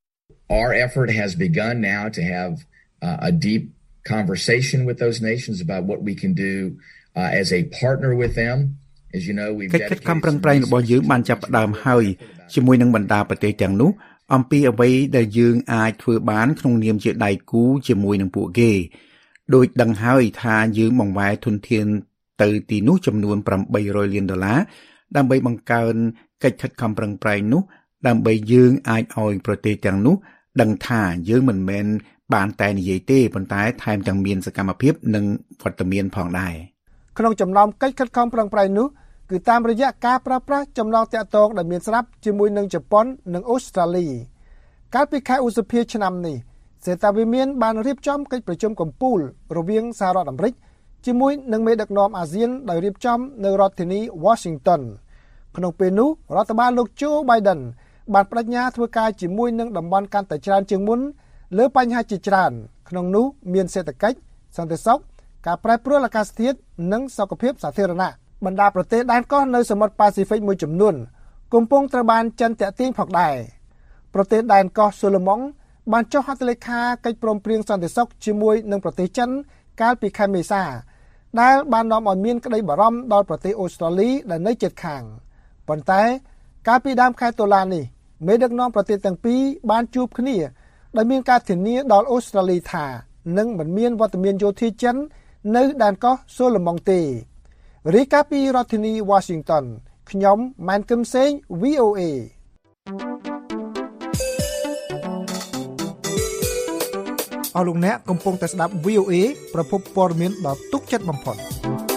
Our effort has begun now to have uh, a deep conversation with those nations about what we can do uh, as a partner with them. As you know, we've dedicated កិច្ចខំប្រឹងប្រែងរបស់យើងបានចាប់ផ្ដើមហើយជាមួយនឹងបណ្ដាប្រទេសទាំងនោះអំពីអ្វីដែលយើងអាចធ្វើបានក្នុងនាមជាដៃគូជាមួយនឹងពួកគេដោយដឹងហើយថាយើងបង្វែរធនធានទៅទីនោះចំនួនแปดร้อยលានដុល្លារដើម្បីបង្កើនកិច្ចខិតខំប្រឹងប្រែងនោះដើម្បីយើងអាចឲ្យប្រទេសទាំងនោះដឹងថាយើងមិនមែនបានតែនិយាយទេប៉ុន្តែថែមទាំងមានសកម្មភាពនិងវត្តមានផងដែរក្នុងចំណោមកិច្ចខិតខំប្រឹងប្រែងនោះគឺតាមរយៈការប្រើប្រាស់ចំណងតាក់ទងដែលមានស្រាប់ជាមួយនឹងជប៉ុននិងអូស្ត្រាលីកាលពីខែឧសភាឆ្នាំនេះសេតាវិមានបានរៀបចំកិច្ចប្រជុំកំពូលរវាងសហរដ្ឋអាមេរិកជាមួយនឹងមេដឹកនាំអាស៊ានដោយរៀបចំនៅរដ្ឋធានី Washington ក្នុងពេលនោះរដ្ឋបាលលោក Joe Biden បានបដិញ្ញាធ្វើការជាមួយនឹងតំបន់កាន់តែច្រើនជាងមុនលើបញ្ហាជាច្រើនក្នុងនោះមានសេដ្ឋកិច្ចសន្តិសុខការប្រែប្រួលអាកាសធាតុនិងសុខភាពសាធារណៈបណ្ដាប្រទេសដែនកោះនៅសមុទ្រប៉ាស៊ីហ្វិកមួយចំនួនកំពុងត្រូវបានចិនទាក់ទាញផងដែរប្រទេសដែនកោះសូឡូម៉ុងបានចុះហត្ថលេខាកិច្ចព្រមព្រៀងសន្តិសុខជាមួយនឹងប្រទេសចិនកាលពីខែមេសាដែលបាននាំឲ្យមានក្តីបារម្ភដល់ប្រទេសអូស្ត្រាលីដែលនៅជិតខាងប៉ុន្តែកាលពីដើមខែតុលានេះមេដឹកនាំប្រទេសទាំងពីរបានជួបគ្នាដោយមានការធានាដល់អូស្ត្រាលីថានឹងមិនមានវត្តមានយោធាចិននៅដែនកោះសូឡូម៉ុងទេរាយការណ៍ពីរដ្ឋធានី Washington ខ្ញុំម៉ែនកឹមសេង វី អូ เอ អស់លោកអ្នកកំពុងតែស្ដាប់ វី អូ เอ ប្រភពព័ត៌មានដ៏ទុកចិត្តបំផុត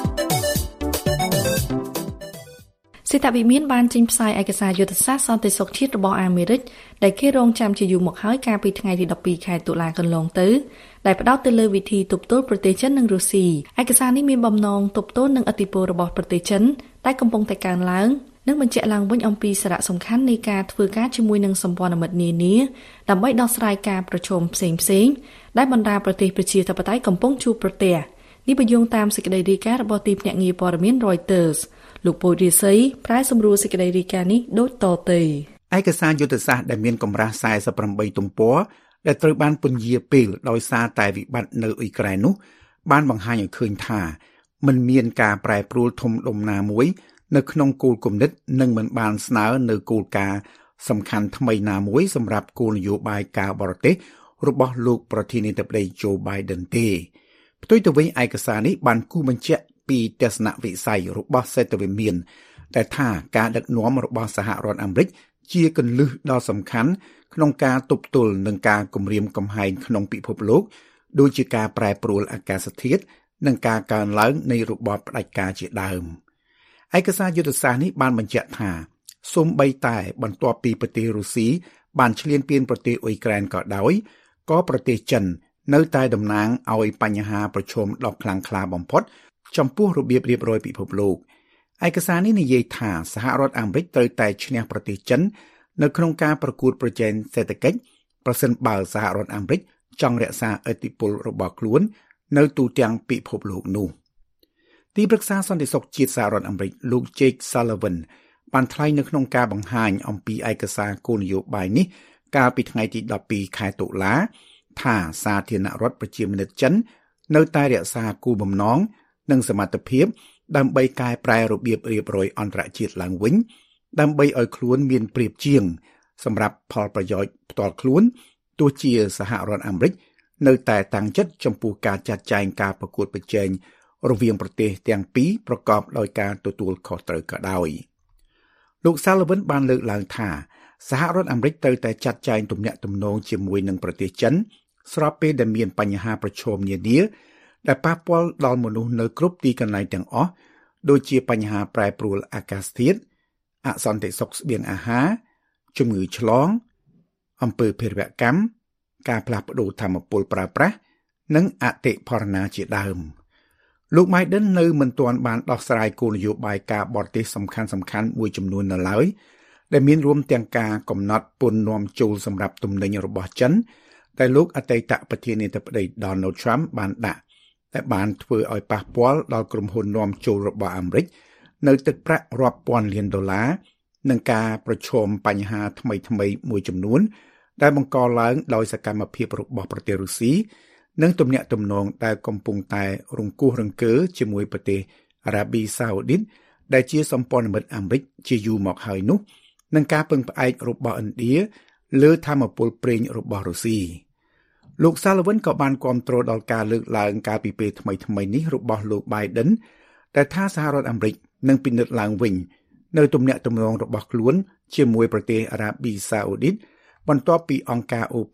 សេតាវិមានបានចេញផ្សាយឯកសារយុទ្ធសាស្ត្រសន្តិសុខជាតិរបស់អាមេរិកដែលគេរងចាំជាយូរមកហើយកាលពីថ្ងៃទីដប់ពីរខែតុលាកន្លងទៅដែលផ្ដោតទៅលើវិធីទប់ទល់ប្រទេសចិននិងរុស្ស៊ីឯកសារនេះមានបំណងទប់ទល់នឹងឥទ្ធិពលរបស់ប្រទេសចិនដែលកំពុងតែកើនឡើងនិងបញ្ជាក់ឡើងវិញអំពីសារៈសំខាន់នៃការធ្វើការជាមួយនឹងសម្ព័ន្ធមិត្តនានាដើម្បីដោះស្រាយការប្រឈមផ្សេងៗដែលបណ្ដាប្រទេសប្រជាធិបតេយ្យកំពុងជួបប្រទះនេះបញ្យងតាមសេចក្តីរាយការណ៍របស់ទីភ្នាក់ងារព័ត៌មាន Reutersលោកពូរិស័យប្រែសម្រួលសេចក្តីរាយការណ៍នេះដូចតទៅឯកសារយុទ្ធសាស្ត្រដែលមានកម្រាស់สี่สิบแปดទំព័រដែលត្រូវបានពន្យាពេលដោយសារតែវិបត្តិនៅអ៊ុយក្រែននោះបានបង្ហាញឲ្យឃើញថាมันមានការប្រែប្រួលធំដុំណាមួយនៅក្នុងគោលគំនិតនិងមិនបានស្នើនៅគោលការណ៍សំខាន់ថ្មីណាមួយសម្រាប់គោលនយោបាយការបរទេសរបស់លោកប្រធានាធិបតី Joe Biden ទេផ្ទុយទៅវិញឯកសារនេះបានគូបញ្ជាក់ពីទស្សនវិស័យរបស់សេតាវិមានដែលថាការដឹកនាំរបស់សហរដ្ឋអាមេរិកជាគន្លឹះដ៏សំខាន់ក្នុងការទប់ទល់នឹងការគំរាមកំហែងក្នុងពិភពលោកដូចជាការប្រែប្រួលអាកាសធាតុនិងការកើនឡើងនៃរបបផ្ដាច់ការជាដើមឯកសារយុទ្ធសាស្ត្រនេះបានបញ្ជាក់ថាសូម្បីតែបន្ទាប់ពីប្រទេសរុស្ស៊ីបានឈ្លានពានប្រទេសអ៊ុយក្រែនក៏ដោយក៏ប្រទេសចិននៅតែតំណាងឲ្យបញ្ហាប្រឈមដ៏ខ្លាំងក្លាបំផុតចំពោះរបៀបរៀបរយពិភពលោកឯកសារនេះនិយាយថាសហរដ្ឋអាមេរិកត្រូវតែឈ្នះប្រទេសចិននៅក្នុងការប្រកួតប្រជែងសេដ្ឋកិច្ចប្រសិនបើសហរដ្ឋអាមេរិកចង់រក្សាឥទ្ធិពលរបស់ខ្លួននៅទូទាំងពិភពលោកនោះទីប្រឹក្សាសន្តិសុខជាតិសហរដ្ឋអាមេរិកលោក Jake Sullivan បានថ្លែងនៅក្នុងការបង្ហាញអំពីឯកសារគោលនយោបាយនេះកាលពីថ្ងៃទីដប់ពីរខែតុលាថាសាធារណរដ្ឋប្រជាមានិតចិននៅតែរក្សាគោលបំណងនិងសមត្ថភាពដើម្បីកែប្រែរបៀបរៀបរយអន្តរជាតិឡើងវិញដើម្បីឲ្យខ្លួនមានប្រៀបជាងសម្រាប់ផលប្រយោជន៍ផ្ទាល់ខ្លួនទោះជាសហរដ្ឋអាមេរិកនៅតែតាំងចិត្តចំពោះការចាត់ចែងការប្រកួតប្រជែងរវាងប្រទេសទាំងពីរប្រកបដោយការទទួលខុសត្រូវក៏ដោយលោក Sullivan បានលើកឡើងថាសហរដ្ឋអាមេរិកត្រូវតែចាត់ចែងទំនាក់ទំនងជាមួយនឹងប្រទេសចិនស្របពេលដែលមានបញ្ហាប្រឈមនានាដែលប៉ះពាល់ដល់មនុស្សនៅគ្រប់ទីកន្លែងទាំងអស់ដូចជាបញ្ហាប្រែប្រួលអាកាសធាតុអសន្តិសុខស្បៀងអាហារជំងឺឆ្លងអំពើភេរវកម្មការផ្លាស់ប្តូរធម្មពលប្រើប្រាស់និងអតិផរណាជាដើមលោក Biden នៅមិនទាន់បានដោះស្រាយគោលនយោបាយការបរទេសសំខាន់ៗមួយចំនួននៅឡើយដែលមានរួមទាំងការកំណត់ពន្ធនាំចូលសម្រាប់ទំនិញរបស់ចិនដែលលោកអតីតប្រធានាធិបតី Donald Trump បានដាក់តែបានធ្វើឲ្យប៉ះពាល់ដល់ក្រុមហ៊ុននាំចូលរបស់អាមេរិកនៅទឹកប្រាក់រាប់ពាន់លានដុល្លារនិងការប្រឈមបញ្ហាថ្មីៗមួយចំនួនដែលបង្កឡើងដោយសកម្មភាពរបស់ប្រទេសរុស្ស៊ីនិងទំនាក់ទំនងដែលកំពុងតែរង្គោះរង្គើជាមួយប្រទេសអារ៉ាប៊ីសាអូឌីតដែលជាសម្ព័ន្ធមិត្តអាមេរិកជាយូរមកហើយនោះនិងការពឹងផ្អែករបស់ឥណ្ឌាលើថាមពលប្រេងរបស់រុស្ស៊ីលោក Sullivan ក៏បានគាំទ្រដល់ការលើកឡើងកាលពីពេលថ្មីៗនេះរបស់លោក Biden ដែលថាសហរដ្ឋអាមេរិកនឹងពិនិត្យឡើងវិញនៅទំនាក់ទំនងរបស់ខ្លួនជាមួយប្រទេសអារ៉ាប៊ីសាអូឌីតបន្ទាប់ពីអង្គការ OPEC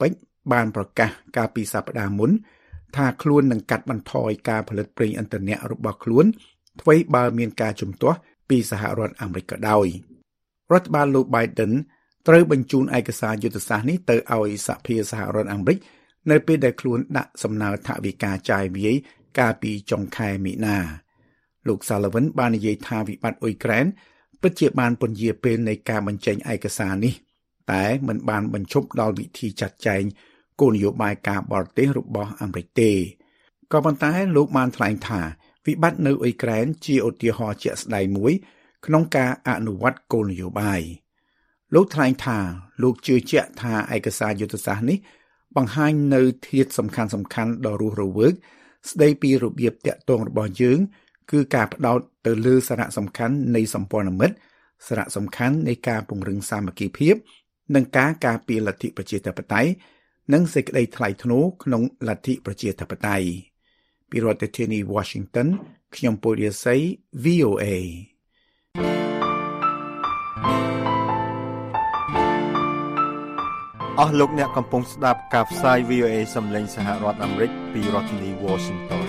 បានប្រកាសកាលពីសប្តាហ៍មុនថាខ្លួននឹងកាត់បន្ថយការផលិតប្រេងឥន្ធនៈរបស់ខ្លួនថ្មីបើមានការជំទាស់ពីសហរដ្ឋអាមេរិកក៏ដោយរដ្ឋបាលលោក Biden ត្រូវបញ្ជូនឯកសារយុទ្ធសាស្ត្រនេះទៅឲ្យសភាសហរដ្ឋអាមេរិកនៅពេលដែលខ្លួនដាក់សំណើថវិកាចាយវាយកាលពីចុងខែមីនាលោក Sullivan បាននិយាយថាវិបត្តិអ៊ុយក្រែនពិតជាបានពន្យាពេលនៃការបញ្ចេញឯកសារនេះតែមិនបានបញ្ឈប់ដល់វិធីចាត់ចែងគោលនយោបាយការបរទេសរបស់អាមេរិកទេក៏ប៉ុន្តែលោកបានថ្លែងថាវិបត្តិនៅអ៊ុយក្រែនជាឧទាហរណ៍ជាក់ស្ដែងមួយក្នុងការអនុវត្តគោលនយោបាយលោកថ្លែងថាលោកជឿជាក់ថាឯកសារយុទ្ធសាស្ត្រនេះបង្ហាញនៅធាតុសំខាន់សំខាន់ដ៏រស់រវើកស្ដីពីរបៀបតាក់ទងរបស់យើងគឺការផ្ដោតទៅលើសារៈសំខាន់នៃសម្ព័ន្ធមិត្តសារៈសំខាន់នៃការពង្រឹងសាមគ្គីភាពនិងការការពារលទ្ធិប្រជាធិបតេយ្យនិងសេចក្តីថ្លៃថ្នូរក្នុងលទ្ធិប្រជាធិបតេយ្យពីរដ្ឋធានី Washington ខ្ញុំពូរិយស័យ វី អូ អេអស់លោកអ្នកកំពុងស្ដាប់ការផ្សាយ វី អូ អេ សំឡេងសហរដ្ឋអាមេរិកពីរដ្ឋធានី Washington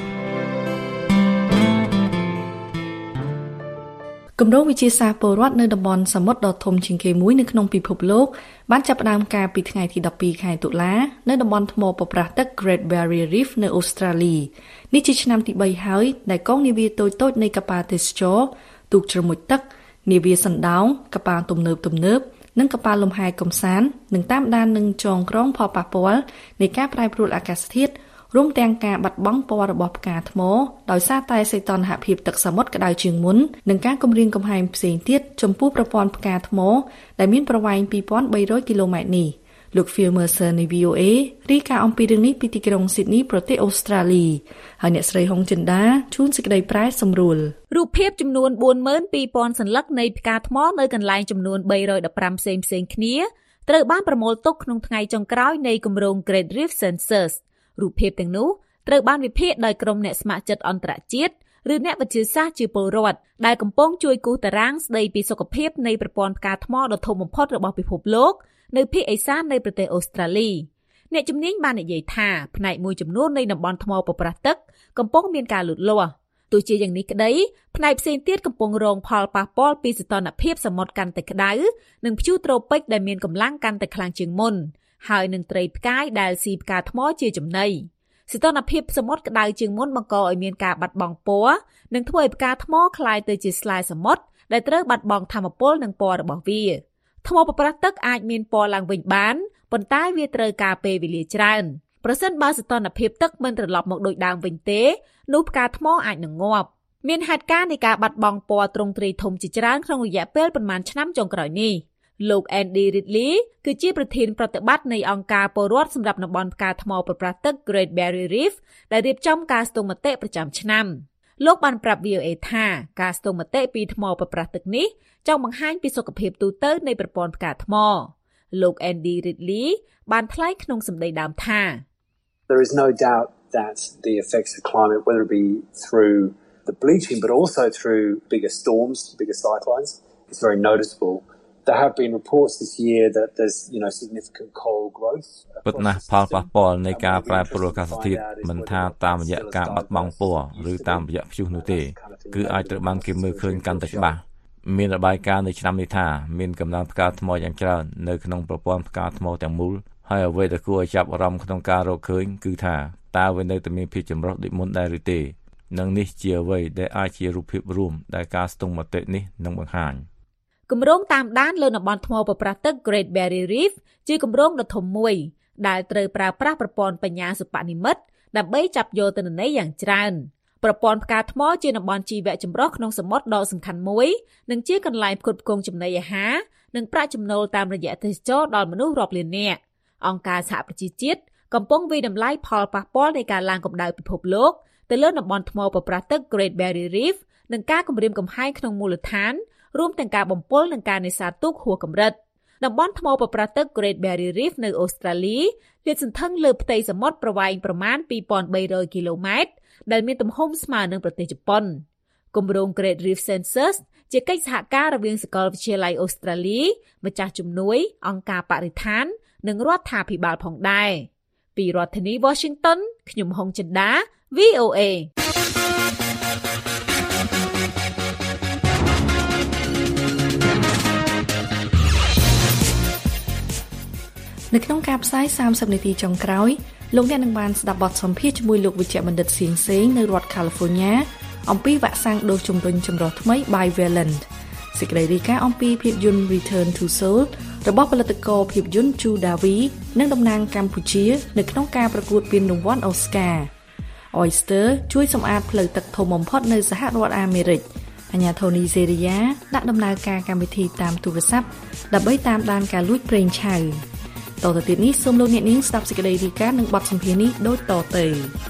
គម្រោងវិជាសាស្ត្រពលរដ្ឋនៅតំបន់សមុទ្រដ៏ធំជាងគេមួយនៅក្នុងពិភពលោកបានចាប់ផ្ដើមការពីថ្ងៃទីដប់ពីរខែតុលានៅតំបន់ថ្មប្រប្រាស់ទឹក Great Barrier Reef នៅអូស្ត្រាលីនេះជាឆ្នាំទីបីហើយដែលកងនាវាតូចៗនៃកប៉ាល់ទេសចរទូកជ្រមុជទឹកនាវាសណ្ដោងកប៉ាល់ទំនើបទំនើបនិងកប៉ាល់លំហែកំសាន្តនឹងតាមដាននឹងចងក្រងផលប៉ះពាល់នៃការប្រែប្រួលអាកាសធាតុរួមទាំងការបាត់បង់ពណ៌របស់ផ្កាថ្មដោយសារតែសីតុណ្ហភាពទឹកសមុទ្រក្តៅជាងមុននិងការគំរាមកំហែងផ្សេងទៀតចំពោះប្រព័ន្ធផ្កាថ្មដែលមានប្រវែងពីរពាន់បីរយគីឡូម៉ែត្រនេះលោក Phil Mercer នៃ វី អូ អេ រាយការណ៍អំពីរឿងនេះពីទីក្រុង Sydney ប្រទេសអូស្ត្រាលីហើយអ្នកស្រីហុងចិន្តាជួនសេចក្តីប្រែសម្រួលរូបភាពចំនួន បួនម៉ឺនពីរពាន់ សន្លឹកនៃផ្កាថ្មនៅកន្លែងចំនួនបីរយដប់ប្រាំផ្សេងៗគ្នាត្រូវបានប្រមូលទុកក្នុងថ្ងៃចុងក្រោយនៃគម្រោង Great Reef Census រូបភាពទាំងនោះត្រូវបានវិភាគដោយក្រុមអ្នកស្ម័គ្រចិត្តអន្តរជាតិឬអ្នកវិទ្យាសាស្ត្រជាពលរដ្ឋដែលកំពុងជួយគូសតារាងស្ដីពីសុខភាពនៃប្រព័ន្ធផ្កាថ្មដ៏ធំបំផុតរបស់ពិភពលោកនៅភាគឦសាននៃប្រទេសអូស្ត្រាលីអ្នកជំនាញបាននិយាយថាផ្នែកមួយចំនួននៃតំបន់ថ្មប្រប្រាស់ទឹកកំពុងមានការលូតលាស់ទោះជាយ៉ាងនេះក្តីផ្នែកផ្សេងទៀតកំពុងរងផលប៉ះពាល់ពីសីតុណ្ហភាពសមុទ្រកាន់តែក្តៅនិងព្យុះត្រូពិកដែលមានកម្លាំងកាន់តែខ្លាំងជាងមុនហើយនឹងត្រីផ្កាយដែលស៊ីផ្កាថ្មជាចំណីសីតុណ្ហភាពសមុទ្រក្តៅជាងមុនបង្កឲ្យមានការបាត់បង់ពណ៌និងធ្វើឲ្យផ្កាថ្មคล้ายទៅជាស្លែសមុទ្រដែលត្រូវបាត់បង់ថាមពលនិងពណ៌របស់វាថ្មប្រប្រាស់ទឹកអាចមានពណ៌ឡើងវិញបានប៉ុន្តែវាត្រូវការពេលវេលាច្រើនប្រសិនបើសីតុណ្ហភាពទឹកមិនត្រឡប់មកដូចដើមវិញទេនោះផ្កាថ្មអាចនឹងងាប់មានហេតុការណ៍នៃការបាត់បង់ពណ៌ទ្រង់ទ្រាយធំជាច្រើនក្នុងរយៈពេលប្រមាណឆ្នាំចុងក្រោយនេះលោក Andy Ridley គឺជាប្រធានប្រតិបត្តិនៃអង្គការពលរដ្ឋសម្រាប់តំបន់ផ្កាថ្មប្រប្រាស់ទឹក Great Barrier Reef ដែលរៀបចំការស្ទង់មតិប្រចាំឆ្នាំលោកបានប្រាប់ វី អូ អេ ថាការស្ទង់មតិពីថ្មប្រប្រាស់ទឹកនេះចង់បង្ហាញពីសុខភាពទូទៅនៃប្រព័ន្ធផ្កាថ្មលោក Andy Ridley បានថ្លែងក្នុងសម្ដីដើមថា There is no doubt that the effects of climate whether it be through the bleaching but also through bigger storms bigger cyclones is very noticeable.There have been reports this year that there's, you know, significant coral growth. ពិតណាស់ផលប៉ះពាល់នៃការប្រែប្រួលអាកាសធាតុមិនថាតាមរយៈការបាត់បង់ពណ៌ឬតាមរយៈព្យុះនោះទេគឺអាចត្រូវបានគេមើលឃើញកាន់តែច្បាស់មានរបាយការណ៍នៅឆ្នាំនេះថាមានកម្លាំងផ្កាថ្មយ៉ាងច្រើននៅក្នុងប្រព័ន្ធផ្កាថ្មទាំងមូលហើយអ្វីដែលគួរឲ្យចាប់អារម្មណ៍ក្នុងការរកឃើញគឺថាតើវានៅតែមានភាពចម្រុះដូចមុនដែរឬទេនិងនេះជាអ្វីដែលអាចជារូបភាពរួមដែលការស្ទង់មតិនេះនឹងបង្ហាញគម្រោងតាមដានលើតំបន់ថ្មប្រប្រាស់ទឹក Great Barrier Reef ជាគម្រោងដ៏ធំមួយដែលត្រូវប្រើប្រាស់ប្រព័ន្ធបញ្ញាសិប្បនិម្មិតដើម្បីចាប់យកទិន្នន័យយ៉ាងច្រើនប្រព័ន្ធផ្កាថ្មជាតំបន់ជីវៈចម្រុះក្នុងសមុទ្រដ៏សំខាន់មួយនិងជាកន្លែងផ្គត់ផ្គង់ចំណីអាហារនិងប្រាក់ចំណូលតាមរយៈទេសចរណ៍ដល់មនុស្សរាប់លាននាក់អង្គការសហប្រជាជាតិកំពុងវិយតម្លៃផលប៉ះពាល់នៃការឡើងកម្ដៅពិភពលោកទៅលើតំបន់ថ្មប្រប្រាស់ទឹក Great Barrier Reef និងការគំរាមកំហែងក្នុងមូលដ្ឋានរួមទាំងការបំពុលនិងការនេសាទទូកហួសកម្រិតតំបន់ថ្មប្រប្រាស់ទឹក Great Barrier Reef នៅអូស្ត្រាលីលាតសន្ធឹងលើផ្ទៃសមុទ្រប្រវែងប្រមាណពីរពាន់បីរយគីឡូម៉ែត្រដែលមានទំហំស្មើនឹងប្រទេសជប៉ុនគម្រោង Great Reef Census ជាកិច្ចសហការរវាងសាកលវិទ្យាល័យអូស្ត្រាលីម្ចាស់ជំនួយអង្គការបរិស្ថាននិងរដ្ឋាភិបាលផងដែរពីរដ្ឋធានី Washington ខ្ញុំហុងចិន្តា វី អូ เอនៅក្នុងការផ្សាយសាមសិបនាទីចុងក្រោយលោកអ្នកនឹងបានស្ដាប់បទសម្ភាសន៍ជាមួយលោកវិជ្ជបណ្ឌិតសៀងសេងនៅរដ្ឋ California អំពីវ៉ាក់សាំងដូសជំរុញចម្រុះថ្មី Bivalent សេចក្តីរាយការណ៍អំពីភាពយន្ត Return to Seoul របស់ផលិតករភាពយន្ត Chu Davi និងតំណាងកម្ពុជានៅក្នុងការប្រកួតពានរង្វាន់ Oscar Oyster ជួយសម្អាតផ្លូវទឹកធំបំផុតនៅសហរដ្ឋអាមេរិកអាញាធរនីហ្សេរីយ៉ាដាក់ដំណើរការកម្មវិធីតាមទូរស័ព្ទដើម្បីតាមដានការលួចប្រេងឆៅតទៅទៀតនេះសូមលោកអ្នកនាងស្ដាប់សេចក្តីរាយការណ៍និងបទសម្ភាសន៍នេះដូចតទៅ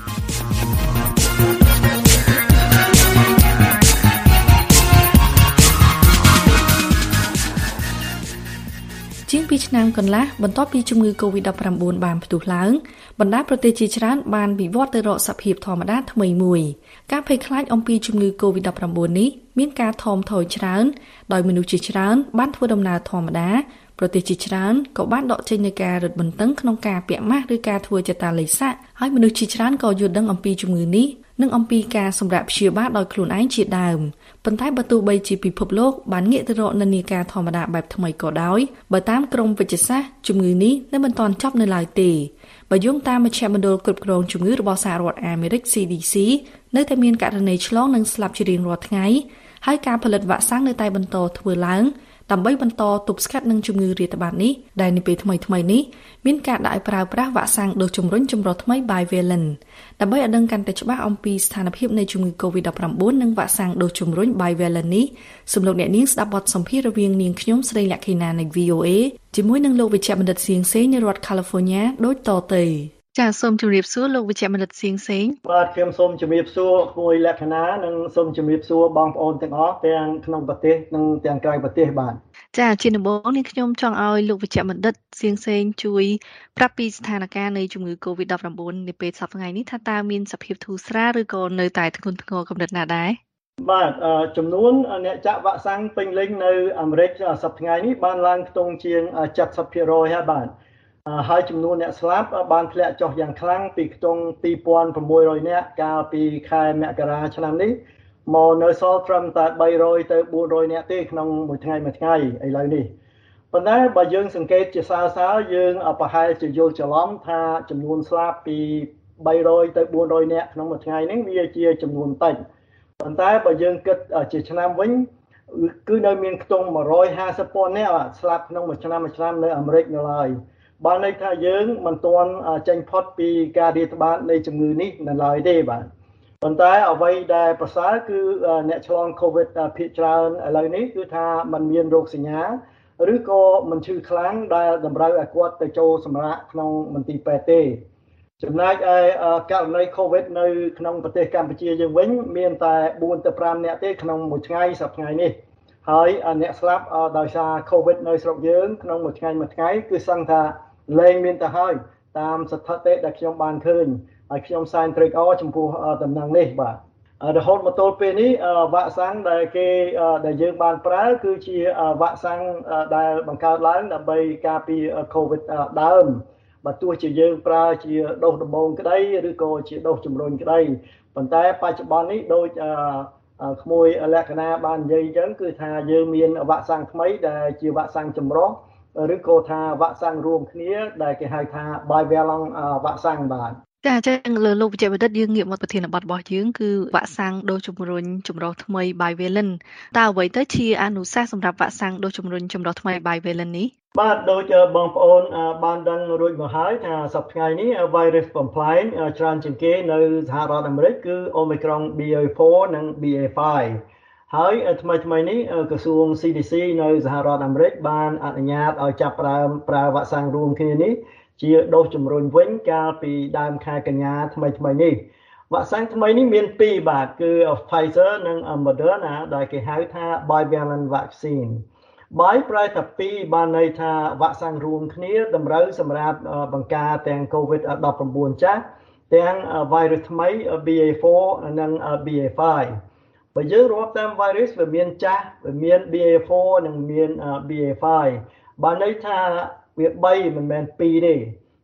ជាងពីរឆ្នាំកន្លះបន្ទាប់ពីជំងឺ កូវីដ ដប់ប្រាំបួន បានផ្ទុះឡើងបណ្ដាប្រទេសជាច្រើនបានវិវត្តទៅរកសភាពធម្មតាថ្មីមួយការភ័យខ្លាចអំពីជំងឺ កូវីដ ដប់ប្រាំបួន នេះមានការថមថយច្រើនដោយមនុស្សជាច្រើនបានធ្វើដំណើរធម្មតាប្រទេសជាច្រើនក៏បានដកចេញនូវការរឹតបន្តឹងក្នុងការពាក់ម៉ាស់ឬការធ្វើចតាឡេសាហើយមនុស្សជាច្រើនក៏យល់ដឹងអំពីជំងឺនេះនិងអំពីការសម្រាប់ព្យាបាលដោយខ្លួនឯងជាដើមប៉ុន្តែបើទោះបីជាពិភពលោកបានងាកទៅរកនិន្នាការធម្មតាបែបថ្មីក៏ដោយបើតាមក្រមវិទ្យាសាស្ត្រជំងឺនេះនៅមិនទាន់ចប់នៅឡើយទេបើយោងតាមមជ្ឈមណ្ឌលគ្រប់គ្រងជំងឺរបស់សហរដ្ឋអាមេរិក C D C នៅតែមានករណីឆ្លងនិងស្លាប់ជារៀងរាល់ថ្ងៃហើយការផលិតវ៉ាក់សាំងនៅតែបន្តធ្វើឡើងដើម្បីបន្តទប់ស្កាត់នឹងជំងឺរាតត្បាតនេះដែលនៅពេលថ្មីៗនេះមានការដាក់ឲ្យប្រើប្រាស់វ៉ាក់សាំងដូសជំរុញចម្រុះថ្មី Bivalent ដើម្បីឲ្យដឹងកាន់តែច្បាស់អំពីស្ថានភាពនៃជំងឺ កូវីដ ដប់ប្រាំបួន និងវ៉ាក់សាំងដូសជំរុញ Bivalent នេះសូមលោកអ្នកនាងស្ដាប់បទសម្ភាសន៍រវាងនាងខ្ញុំស្រីលក្ខិណានៃ V O A ជាមួយនឹងលោកវិជ្ជបណ្ឌិតសៀងសេងនៃរដ្ឋ California ដូចតទៅចាសូមជម្រាបសួរលោកវិជ្ជបណ្ឌិតសៀងសេងបាទខ្ញុំសូមជម្រាបសួរគួយលក្ខណៈនិងសូមជម្រាបសួរបងប្អូនទាំងអស់ទាំងក្នុងប្រទេសនិងទាំងក្រៅប្រទេសបាទចាជាដំបូងនេះខ្ញុំចង់ឲ្យលោកវិជ្ជបណ្ឌិតសៀងសេងជួយប្រាប់ពីស្ថានភាពនៃជំងឺ កូវីដ ដប់ប្រាំបួន នាពេលសប្តាហ៍ថ្ងៃនេះថាតើមានសភាពធូរស្រាលឬក៏នៅតែធ្ងន់ធ្ងរកម្រិតណាដែរបាទចំនួនអ្នកចាក់វ៉ាក់សាំងពេញលេញនៅអាមេរិកសប្តាហ៍ថ្ងៃនេះបានឡើងខ្ទង់ជាង เจ็ดสิบเปอร์เซ็นต์ ហើយបាទហើយចំនួនអ្នកស្លាប់បានធ្លាក់ចុះយ៉ាងខ្លាំងពីខ្ទង់ ពីរពាន់ប្រាំមួយរយ នាក់កាលពីខែមករាឆ្នាំនេះមកនៅសល់ត្រឹមតែ បីរយ ទៅ បួនរយ នាក់ទេក្នុងមួយថ្ងៃមួយថ្ងៃឥឡូវនេះប៉ុន្តែបើយើងសង្កេតជាសើសើយើងប្រហែលជាយល់ច្រឡំថាចំនួនស្លាប់ពី បីរយ ទៅ បួនរយ នាក់ក្នុងមួយថ្ងៃនេះវាជាចំនួនតិចប៉ុន្តែបើយើងគិតជាឆ្នាំវិញគឺនៅមានខ្ទង់ một trăm hai mươiពាន់ នាក់ស្លាប់ក្នុងមួយឆ្នាំមួយឆ្នាំនៅអាមេរិកនៅឡើយបានន័យថាយើងមិនទាន់ចេញផុតពីការរាតត្បាតនៃជំងឺនេះនៅឡើយទេបាទប៉ុន្តែអ្វីដែលប្រសើរគឺអ្នកឆ្លង COVID ភាគច្រើនឥឡូវនេះគឺថាมันមានរោគសញ្ញាឬក៏មិនឈឺខ្លាំងដែលតម្រូវឲ្យគាត់ទៅចូលសម្រាកក្នុងមន្ទីរពេទ្យទេចំណែកឯករណី COVID នៅក្នុងប្រទេសកម្ពុជាយើងវិញមានតែ បួនទៅប្រាំ នាក់ទេក្នុងមួយថ្ងៃសប្តាហ៍ថ្ងៃនេះហើយអ្នកស្លាប់ដោយសារ COVID នៅស្រុកយើងក្នុងមួយថ្ងៃមួយថ្ងៃគឺសឹងថាលែងមានទៅហើយតាមស្ថិតិដែលខ្ញុំបានឃើញហើយខ្ញុំសែនត្រេកអរចំពោះដំណឹងនេះបាទរហូតមកទល់ពេលនេះវ៉ាក់សាំងដែលគេដែលយើងបានប្រើគឺជាវ៉ាក់សាំងដែលបង្កើតឡើងដើម្បីការពារ COVID ដើមបើទោះជាយើងប្រើជាដូសដំបូងក្តីឬក៏ជាដូសជំរុញក្តីប៉ុន្តែបច្ចុប្បន្ននេះដូចក្មួយលក្ខណៈបាននិយាយអញ្ចឹងគឺថាយើងមានវ៉ាក់សាំងថ្មីដែលជាវ៉ាក់សាំងចម្រុះឬក៏ថាវ៉ាក់សាំងរួមគ្នាដែលគេហៅថា Bivalent វ៉ាក់សាំងបាទចាអញ្ចឹងលើលោកវិជ្ជបណ្ឌិតយើងងាកមកប្រធានបទរបស់យើងគឺវ៉ាក់សាំងដូសជំរុញចម្រុះថ្មី Bivalent តើអ្វីទៅជាអនុសាសន៍សម្រាប់វ៉ាក់សាំងដូសជំរុញចម្រុះថ្មី Bivalent នេះបាទដូចបងប្អូនបានដឹងរួចមកហើយថាសប្តាហ៍ថ្ងៃនេះ virus បំផ្លែងច្រើនជាងគេនៅសហរដ្ឋអាមេរិកគឺ Omicron B A four និង B A five ហើយថ្មីថ្មីនេះក្រសួង C D C នៅសហរដ្ឋអាមេរិកបានអនុញ្ញាតឲ្យចាប់ផ្ដើមប្រើវ៉ាក់សាំងរួមគ្នានេះជាដូសជំរុញវិញកាលពីដើមខែកញ្ញាថ្មីថ្មីនេះវ៉ាក់សាំងថ្មីនេះមានពីរបាទគឺ Pfizer និង Moderna ដែលគេហៅថា Bivalent vaccine បាយប្រែថាពីរបានន័យថាវ៉ាក់សាំងរួមគ្នាតម្រូវសម្រាប់បង្ការទាំង COVID ដប់ប្រាំបួន ចាស់ទាំង virus ថ្មី B A four និង B A five បើយើងរាប់តាម virus វាមានចាស់វាមាន B A four និងមាន B A five បានន័យថាវាបីមិនមែនពីរទេ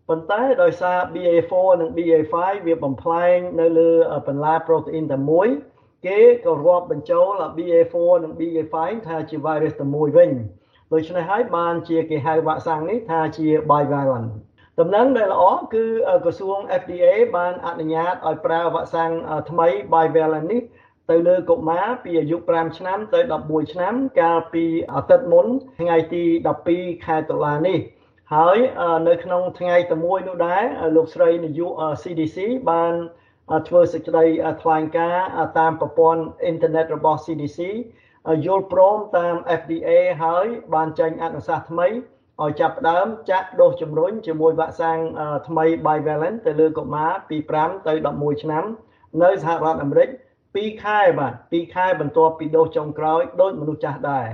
ប៉ុន្តែដោយសារ B A four និង B A five វាបំផ្លែងនៅលើបន្លា protein តែមួយគេក៏រាប់បញ្ចូល B A four និង B A five ថាជា virus តែមួយវិញដូច្នេះហើយបានជាគេហៅវ៉ាក់សាំងនេះថាជា bivalent ដំណឹងដែលល្អគឺក្រសួង F D A បានអនុញ្ញាតឲ្យប្រើវ៉ាក់សាំងថ្មី bivalent នេះទៅលើកុមារពីអាយុfiveឆ្នាំទៅelevenឆ្នាំកាលពីអាទិត្យមុនថ្ងៃទីtwelveខែតុលានេះហើយនៅក្នុងថ្ងៃតែមួយនោះដែរលោកស្រីនាយក C D C បានធ្វើសេចក្តីថ្លែងការណ៍តាមប្រព័ន្ធអ៊ីនធឺណិតរបស់ C D C យល់ព្រមតាម F D A ហើយបានចេញអនុសាសន៍ថ្មីឲ្យចាប់ផ្ដើមចាក់ដូសជំរុញជាមួយវ៉ាក់សាំងថ្មី bivalent ទៅលើកុមារពីfiveទៅelevenឆ្នាំនៅសហរដ្ឋអាមេរិកtwoខែបាទtwoខែបន្ទាប់ពីដូសចុងក្រោយដូចមនុស្សចាស់ដែរ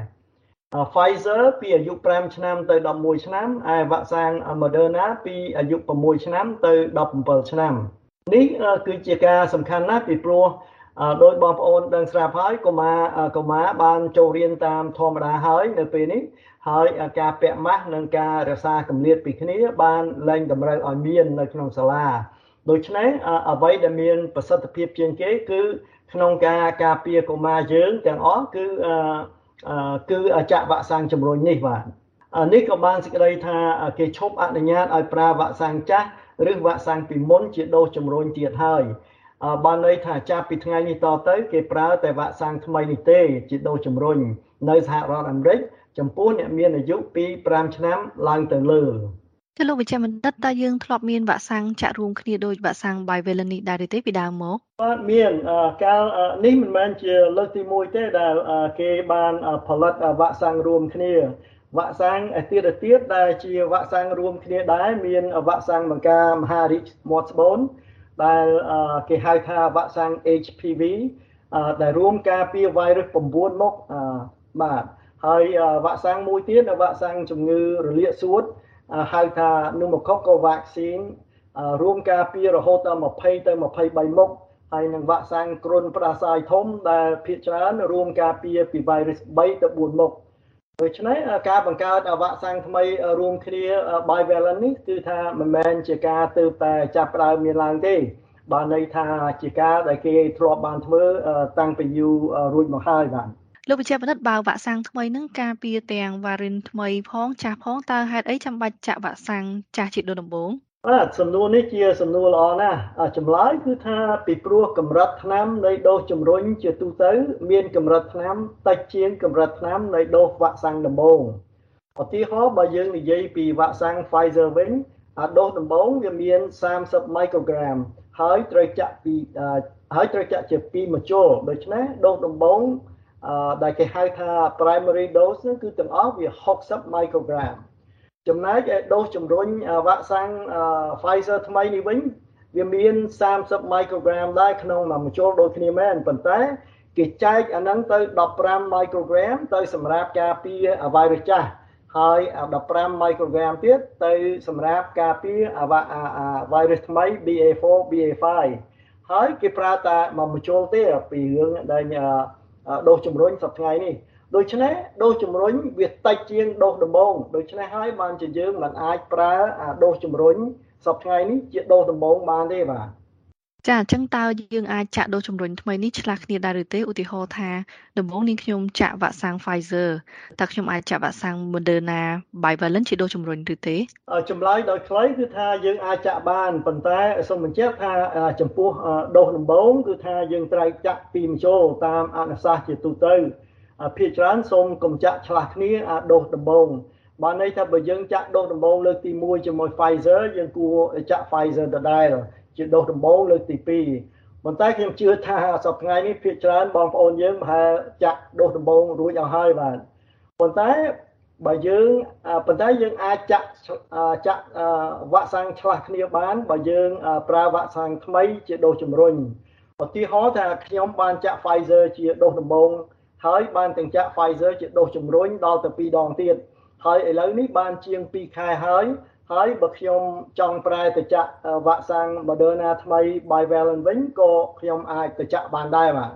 Pfizer ពីអាយុfiveឆ្នាំទៅelevenឆ្នាំហើយវ៉ាក់សាំង Moderna ពីអាយុsixឆ្នាំទៅseventeenឆ្នាំនេះគឺជាការសំខាន់ណាស់ពីព្រោះដោយបងប្អូនដឹងស្រាប់ហើយកុមារកុមារបានចូលរៀនតាមធម្មតាហើយនៅពេលនេះហើយការពាក់ម៉ាស់និងការរក្សាគម្លាតពីគ្នាបានលែងតម្រូវឲ្យមាននៅក្នុងសាលាដូច្នេះអ្វីដែលមានប្រសិទ្ធភាពជាងគេគឺក្នុងការការពារកុមារយើងទាំងអស់គឺគឺចាក់វ៉ាក់សាំងជំរុញនេះបាទនេះក៏បានសេចក្តីថាគេឈប់អនុញ្ញាតឲ្យប្រើវ៉ាក់សាំងចាស់ឬវ៉ាក់សាំងពីមុនជាដូសជំរុញទៀតហើយបានន័យថាចាប់ពីថ្ងៃនេះតទៅគេប្រើតែវ៉ាក់សាំងថ្មីនេះទេជាដូសជំរុញនៅសហរដ្ឋអាមេរិកចំពោះអ្នកមានអាយុពីfiveឆ្នាំឡើងទៅលើចលនាវិជ្ជាបណ្ឌិតតើយើងធ្លាប់មានវ៉ាក់សាំងចាក់រួមគ្នាដោយវ៉ាក់សាំង bivalent នេះដែរទេពីដើមមកបាទមានកាលនេះមិនមែនជាលើកទីoneទេដែលគេបានផលិតវ៉ាក់សាំងរួមគ្នាវ៉ាក់សាំងទៀតទៀតដែលជាវ៉ាក់សាំងរួមគ្នាដែរមានវ៉ាក់សាំងបង្ការមហារីកមាត់ស្បូនដែលគេហៅថាវ៉ាក់សាំង H P V ដែលរួមការពារ virus nineមុខបាទហើយវ៉ាក់សាំងមួយទៀតវ៉ាក់សាំងជំងឺរលាកសួតហៅថា pneumococcal vaccine រួមការពាររហូតដល់twentyទៅtwenty-threeមុខហើយនឹងវ៉ាក់សាំងគ្រុនផ្ដាសាយធំដែលភាគច្រើនរួមការពារពី virus threeទៅfourមុខដូច្នេះការបង្កើតវ៉ាក់សាំងថ្មីរួមគ្នា bivalent នេះគឺថាមិនមែនជាការទើបតែចាប់ផ្ដើមមានឡើងទេបានន័យថាជាការដែលគេធ្លាប់បានធ្វើតាំងពីយូររួចមកហើយបាទលោកវិជ្ជាបណ្ឌិតបើវ៉ាក់សាំងថ្មីនឹងការពារទាំង variant ថ្មីផងចាស់ផងតើហេតុអីចាំបាច់ចាក់វ៉ាក់សាំងចាស់ជាដូនដំបូងបាទសំណួរនេះជាសំណួរល្អណាស់ចម្លើយគឺថាពីព្រោះកម្រិតថ្នាំនៃដូសជំរុញជាទូទៅមានកម្រិតថ្នាំតិចជាងកម្រិតថ្នាំនៃដូសវ៉ាក់សាំងដំបូងឧទាហរណ៍បើយើងនិយាយពីវ៉ាក់សាំង Pfizer វិញដូសដំបូងវាមានthirty microgram ហើយត្រូវចាក់ពីហើយត្រូវចាក់ជាtwoមជ្ឈុលដូច្នេះដូសដំបូងដែលគេហៅថា primary dose ហ្នឹងគឺទាំងអស់វាsixty microgram ចំណែកឯដូសជំរុញវ៉ាក់សាំង Pfizer ថ្មីនេះវិញវាមានthirty microgram ដែរក្នុងមួយមជ្ឈុលដូចគ្នាមែនប៉ុន្តែគេចែកអាហ្នឹងទៅfifteen microgram ទៅសម្រាប់ការពារ virus ចាស់ហើយfifteen microgram ទៀតទៅសម្រាប់ការពារ virus ថ្មី B A four B A five ហើយគេប្រើតែមួយមជ្ឈុលទេពីរឿងដែលដូសជំរុញសប្តាហ៍នេះដូច្នេះដូសជំរុញវាតិចជាងដូសដំបូងដូច្នេះហើយបានជាយើងមិនអាចប្រើដូសជំរុញសប្តាហ៍នេះជាដូសដំបូងបានទេបាទចាអញ្ចឹងតើយើងអាចចាក់ដូសជំរុញថ្មីនេះឆ្លាស់គ្នាដែរឬទេឧទាហរណ៍ថាដំបូងនេះខ្ញុំចាក់វ៉ាក់សាំង Pfizer តើខ្ញុំអាចចាក់វ៉ាក់សាំង Moderna bivalent ជាដូសជំរុញឬទេចម្លើយដោយខ្លីគឺថាយើងអាចចាក់បានប៉ុន្តែសូមបញ្ជាក់ថាចំពោះដូសដំបូងគឺថាយើងត្រូវចាក់ពីរមជ្ឈុលតាមអនុសាសន៍ជាទូទៅភាគច្រើនសូមកុំចាក់ឆ្លាស់គ្នាដូសដំបូងបានន័យថាបើយើងចាក់ដូសដំបូងលើកទីoneជាមួយ Pfizer យើងគួរចាក់ Pfizer ដដែលជាដូសដំបូងលើកទីtwoប៉ុន្តែខ្ញុំជឿថាសប្តាហ៍នេះភាគច្រើនបងប្អូនយើងប្រហែលចាក់ដូសដំបូងរួចអស់ហើយបាទប៉ុន្តែបើយើងប៉ុន្តែយើងអាចចាក់ចាក់វ៉ាក់សាំងឆ្លាស់គ្នាបានបើយើងប្រើវ៉ាក់សាំងថ្មីជាដូសជំរុញឧទាហរណ៍ថាខ្ញុំបានចាក់ Pfizer ជាដូសដំបូងហើយបានទាំងចាក់ Pfizer ជាដូសជំរុញដល់ទៅtwoដងទៀតហើយឥឡូវនេះបានជាងtwoខែហើយហើយបើខ្ញុំចង់ប្រែទៅចាក់វ៉ាក់សាំង Moderna ថ្មី bivalent វិញក៏ខ្ញុំអាចទៅចាក់បានដែរបាទ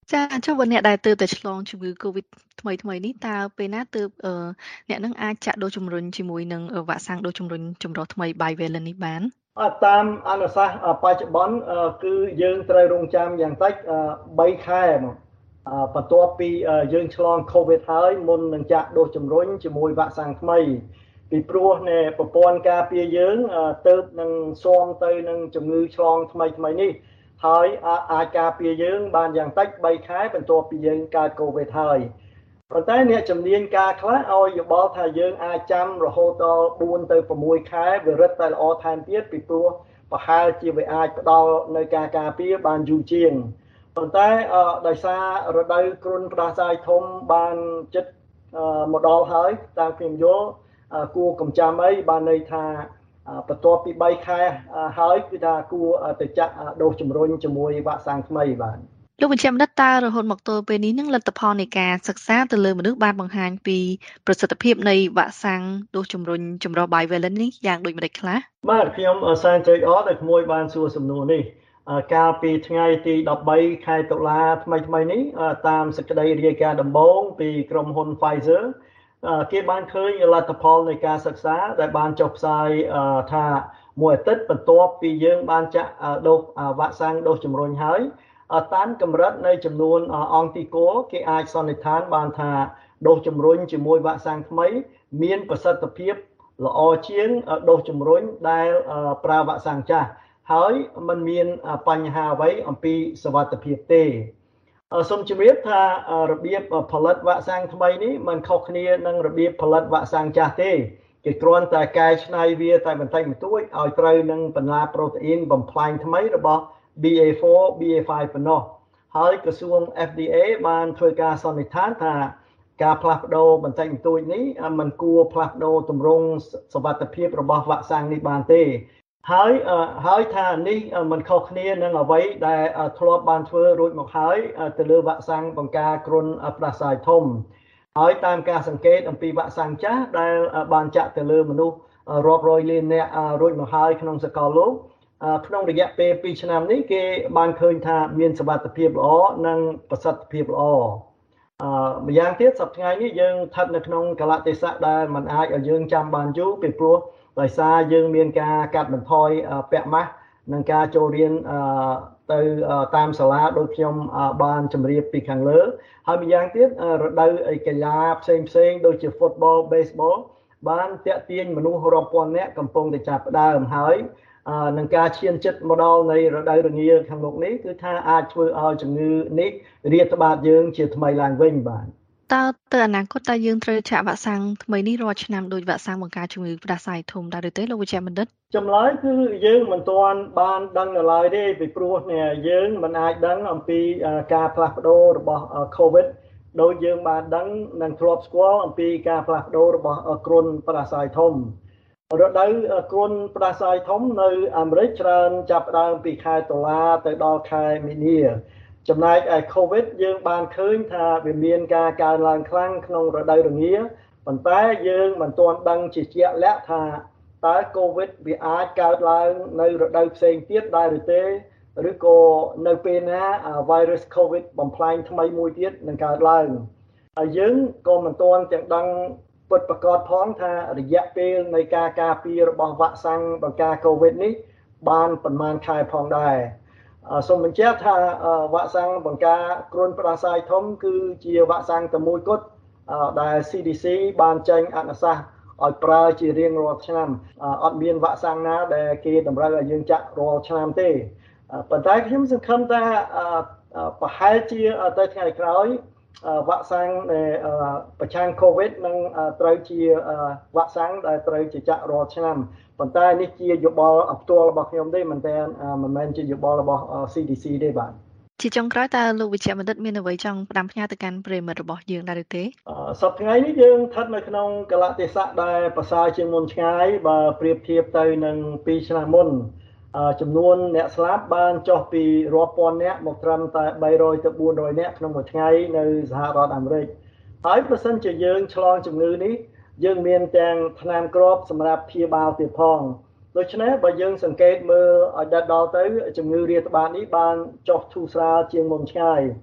ចាចុះបើអ្នកដែលទើបតែឆ្លងជំងឺ Covid ថ្មីថ្មីនេះតើពេលណាទើបអ្នកនឹងអាចចាក់ដូសជំរុញជាមួយនឹងវ៉ាក់សាំងដូសជំរុញចម្រុះថ្មី Bivalent នេះបានតាមអនុសាសន៍បច្ចុប្បន្នគឺយើងត្រូវរងចាំយ៉ាងតិច3ខែមកបន្ទាប់ពីយើងឆ្លង Covid ហើយមុននឹងចាក់ដូសជំរុញជាមួយវ៉ាក់សាំងថ្មីពីព្រោះនៃប្រព័ន្ធការពារយើងទៅនឹងស៊ាំទៅនឹងជំងឺឆ្លងថ្មីថ្មីនេះហើយអាចការពារយើងបានយ៉ាងតិច3ខែបន្ទាប់ពីយើងកើត Covid ហើយប៉ុន្តែអ្នកជំនាញការខ្លះឲ្យយោបល់ថាយើងអាចចាំរហូតដល់4ទៅ6ខែវារឹតតែល្អថែមទៀតពីព្រោះប្រហែលជាវាអាចផ្ដល់នៅការការពារបានយូរជាងប៉ុន្តែដោយសាររដូវគ្រុនផ្ដាសាយធំបានចិត្តមកដល់ហើយតាមខ្ញុំយល់គួរកំចាំអីបានន័យថាបន្ទាប់ពី3ខែហើយគឺថាគួរទៅចាក់ដូសជំរុញជាមួយវ៉ាក់សាំងថ្មីបាទលោកបញ្ជាបណ្ឌិតតើរហូតមកទល់ពេលនេះនឹងលទ្ធផលនៃការសិក្សាទៅលើមនុស្សបានបង្ហាញពីប្រសិទ្ធភាពនៃវ៉ាក់សាំងដូសជំរុញចម្រុះ Bivalent នេះយ៉ាងដូចម្តេចខ្លះបាទខ្ញុំសែនជ័យអរដែលក្មួយបានសួរសំណួរនេះកាលពីថ្ងៃទី13ខែតុលាថ្មីថ្មីនេះតាមសេចក្តីរាយការណ៍ដំបូងពីក្រុមហ៊ុន Pfizer គេបានឃើញលទ្ធផលនៃការសិក្សាដែលបានចុះផ្សាយថាមួយអាទិត្យបន្ទាប់ពីយើងបានចាក់ដូសវ៉ាក់សាំងដូសជំរុញហើយតាមកម្រិតនៃចំនួនអង្គទីកូគេអាចសន្និដ្ឋានបានថាដូសជំរុញជាមួយវ៉ាក់សាំងថ្មីមានប្រសិទ្ធភាពល្អជាងដូសជំរុញដែលប្រើវ៉ាក់សាំងចាស់ហើយมันមានបញ្ហាអ្វីអំពីសុវត្ថិភាពទេសូមជម្រាបថារបៀបផលិតវ៉ាក់សាំងថ្មីនេះมันខុសគ្នានឹងរបៀបផលិតវ៉ាក់សាំងចាស់ទេគេគ្រាន់តែកែច្នៃវាតែបន្តិចបន្តួចឲ្យត្រូវនឹងបន្លាប្រូតេអ៊ីនបំផ្លាញថ្មីរបស់ B A four B A five ប៉ុណ្ណោះហើយក្រសួង F D A បានធ្វើការសន្និដ្ឋានថាការផ្លាស់ប្ដូរបន្តិចបន្តួចនេះมันគួរផ្លាស់ប្ដូរទម្រង់សុវត្ថិភាពរបស់វ៉ាក់សាំងនេះបានទេហើយហើយថានេះมันខុសគ្នានឹងអ្វីដែលធ្លាប់បានធ្វើរួចមកហើយទៅលើវ៉ាក់សាំងបង្ការគ្រុនផ្ដាសាយធំហើយតាមការសង្កេតអំពីវ៉ាក់សាំងចាស់ដែលបានចាក់ទៅលើមនុស្សរាប់រយលានអ្នករួចមកហើយក្នុងសកលលោកក្នុងរយៈពេល2ឆ្នាំនេះគេបានឃើញថាមានសុវត្ថិភាពល្អនិងប្រសិទ្ធភាពល្អអឺម្យ៉ាងទៀតសប្តាហ៍ថ្ងៃនេះយើងស្ថិតនៅក្នុងកលៈទេសៈដែលมันអាចឲ្យយើងចាំបានយូរពីព្រោះដោយសារយើងមានការកាត់បន្ថយពាក់ម៉ាស់និងការចូលរៀនទៅតាមសាលាដោយខ្ញុំបានជម្រាបពីខាងលើហើយម្យ៉ាងទៀតរដូវកីឡាផ្សេងផ្សេងដូចជា football baseball បានតាក់ទាញមនុស្សរាប់ពាន់នាក់កំពុងតែចាប់ផ្ដើមហើយនឹងការឈានជិតមកដល់នៃរដូវរងាខាងមុខនេះគឺថាអាចធ្វើឲ្យជំងឺនេះរាតត្បាតយើងជាថ្មីឡើងវិញបាទតើទៅអនាគតតើយើងត្រូវចាក់វ៉ាក់សាំងថ្មីនេះរាល់ឆ្នាំដោយវ៉ាក់សាំងបង្ការជំងឺផ្ដាសាយធំដែរឬទេលោកវិជ្ជបណ្ឌិតចម្លើយគឺយើងមិនទាន់បានដឹងនៅឡើយទេពីព្រោះយើងមិនអាចដឹងអំពីការផ្លាស់ប្ដូររបស់ COVID ដោយយើងបានដឹងនិងធ្លាប់ស្គាល់អំពីការផ្លាស់ប្ដូររបស់គ្រុនផ្ដាសាយធំរដូវគ្រុនផ្ដាសាយធំនៅអាមេរិកច្រើនចាប់ផ្ដើមពីខែតុលាទៅដល់ខែមីនាចំណែកឯ COVID យើងបានឃើញថាវាមានការកើនឡើងខ្លាំងក្នុងរដូវរងាប៉ុន្តែយើងមិនទាន់ដឹងជាជាក់លាក់ថាតើ COVID វាអាចកើតឡើងនៅរដូវផ្សេងទៀតដែរឬទេឬក៏នៅពេលណា virus COVID បំផ្លាញថ្មីមួយទៀតនឹងកើតឡើងហើយយើងក៏មិនទាន់ទាំងដឹងពិតប្រាកដផងថារយៈពេលនៃការការពាររបស់វ៉ាក់សាំងបង្ការ COVID នេះបានប្រមាណខែផងដែរសូមបញ្ជាក់ថាវ៉ាក់សាំងបង្ការគ្រុនផ្ដាសាយធំគឺជាវ៉ាក់សាំងតែមួយគត់ដែល C D C បានចេញអនុសាសន៍ឲ្យប្រើជារៀងរាល់ឆ្នាំអត់មានវ៉ាក់សាំងណាដែលគេតម្រូវឲ្យយើងចាក់រាល់ឆ្នាំទេប៉ុន្តែខ្ញុំសង្ឃឹមថាប្រហែលជាទៅថ្ងៃក្រោយវ៉ាក់សាំងប្រឆាំង COVID នឹងត្រូវជាវ៉ាក់សាំងដែលត្រូវជាចាក់រាល់ឆ្នាំប៉ុន្តែនេះជាយោបល់ផ្ទាល់របស់ខ្ញុំទេមិនតែមិនមែនជាយោបល់របស់ C D C ទេបាទជាចុងក្រោយតើលោកវិជ្ជបណ្ឌិតមានអ្វីចង់ផ្ដាំផ្ញើទៅកាន់ប្រិយមិត្តរបស់យើងដែរឬទេសប្តាហ៍ថ្ងៃនេះយើងស្ថិតនៅក្នុងកលៈទេសៈដែលប្រសើរជាងមុនឆ្ងាយបើប្រៀបធៀបទៅនឹង2ឆ្នាំមុនចំនួនអ្នកស្លាប់បានចុះពីរាប់ពាន់នាក់មកត្រឹមតែ300ទៅ400នាក់ក្នុងមួយថ្ងៃនៅសហរដ្ឋអាមេរិកហើយប្រសិនជាយើងឆ្លងជំងឺនេះយើងមានទាំងថ្នាំគ្រាប់សម្រាប់ព្យាបាលទៀតផងដូច្នេះបើយើងសង្កេតមើលឲ្យដល់ទៅជំងឺរាតត្បាតនេះបានចុះធូរស្រាលជាងមុនឆ្ងាយ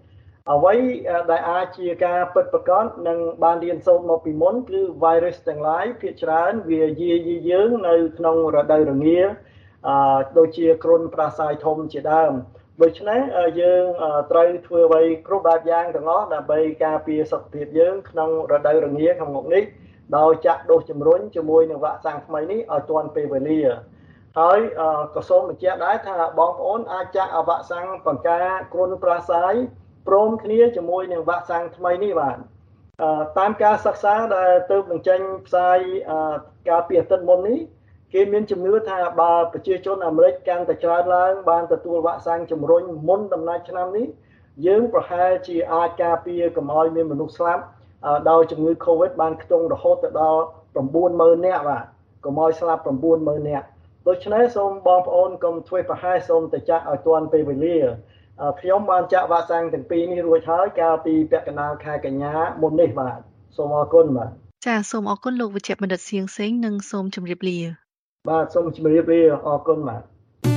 អ្វីដែលអាចជាការពិតប្រាកដនិងបានរៀនសូត្រមកពីមុនគឺ virus ទាំងឡាយភាគច្រើនវាយាយីយើងនៅក្នុងរដូវរងាអឺដូចជាគ្រុនផ្ដាសាយធំជាដើមដូច្នេះយើងត្រូវធ្វើអ្វីគ្រប់បែបយ៉ាងទាំងអស់ដើម្បីការពារសុខភាពយើងក្នុងរដូវរងាខាងមុខនេះដោយចាក់ដូសជំរុញជាមួយនឹងវ៉ាក់សាំងថ្មីនេះឲ្យទាន់ពេលវេលាហើយក៏សូមបញ្ជាក់ដែរថាបងប្អូនអាចចាក់វ៉ាក់សាំងបង្ការគ្រុនផ្ដាសាយព្រមគ្នាជាមួយនឹងវ៉ាក់សាំងថ្មីនេះបាទតាមការសិក្សាដែលទើបនឹងចេញផ្សាយកាលពីអាទិត្យមុននេះគេមានជំនឿថាបើប្រជាជនអាមេរិកកាន់តែច្រើនឡើងបានទទួលវ៉ាក់សាំងជំរុញមុនដំណាច់ឆ្នាំនេះយើងប្រហែលជាអាចការពារកុំឲ្យមានមនុស្សស្លាប់ដោយជំងឺ COVID បានខ្ទង់រហូតទៅដល់៩ម៉ឺននាក់បាទកុំឲ្យស្លាប់៩ម៉ឺននាក់ដូច្នេះសូមបងប្អូនកុំធ្វើប្រហែសសូមទៅចាក់ឲ្យទាន់ពេលវេលាខ្ញុំបានចាក់វ៉ាក់សាំងទាំងពីរនេះរួចហើយកាលពីពាក់កណ្ដាលខែកញ្ញាមុននេះបាទសូមអរគុណបាទចាសូមអរគុណលោកវិជ្ជបណ្ឌិតសៀងសេងនិងសូមជម្រាបលាបាទសូមជម្រាបលាអរគុណបាទ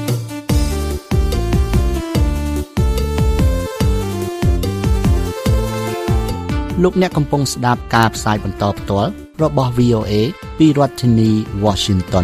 លោកអ្នកកំពុងស្ដាប់ការផ្សាយបន្តផ្ទាល់របស់ វី អូ เอ ពីរដ្ឋធានី Washington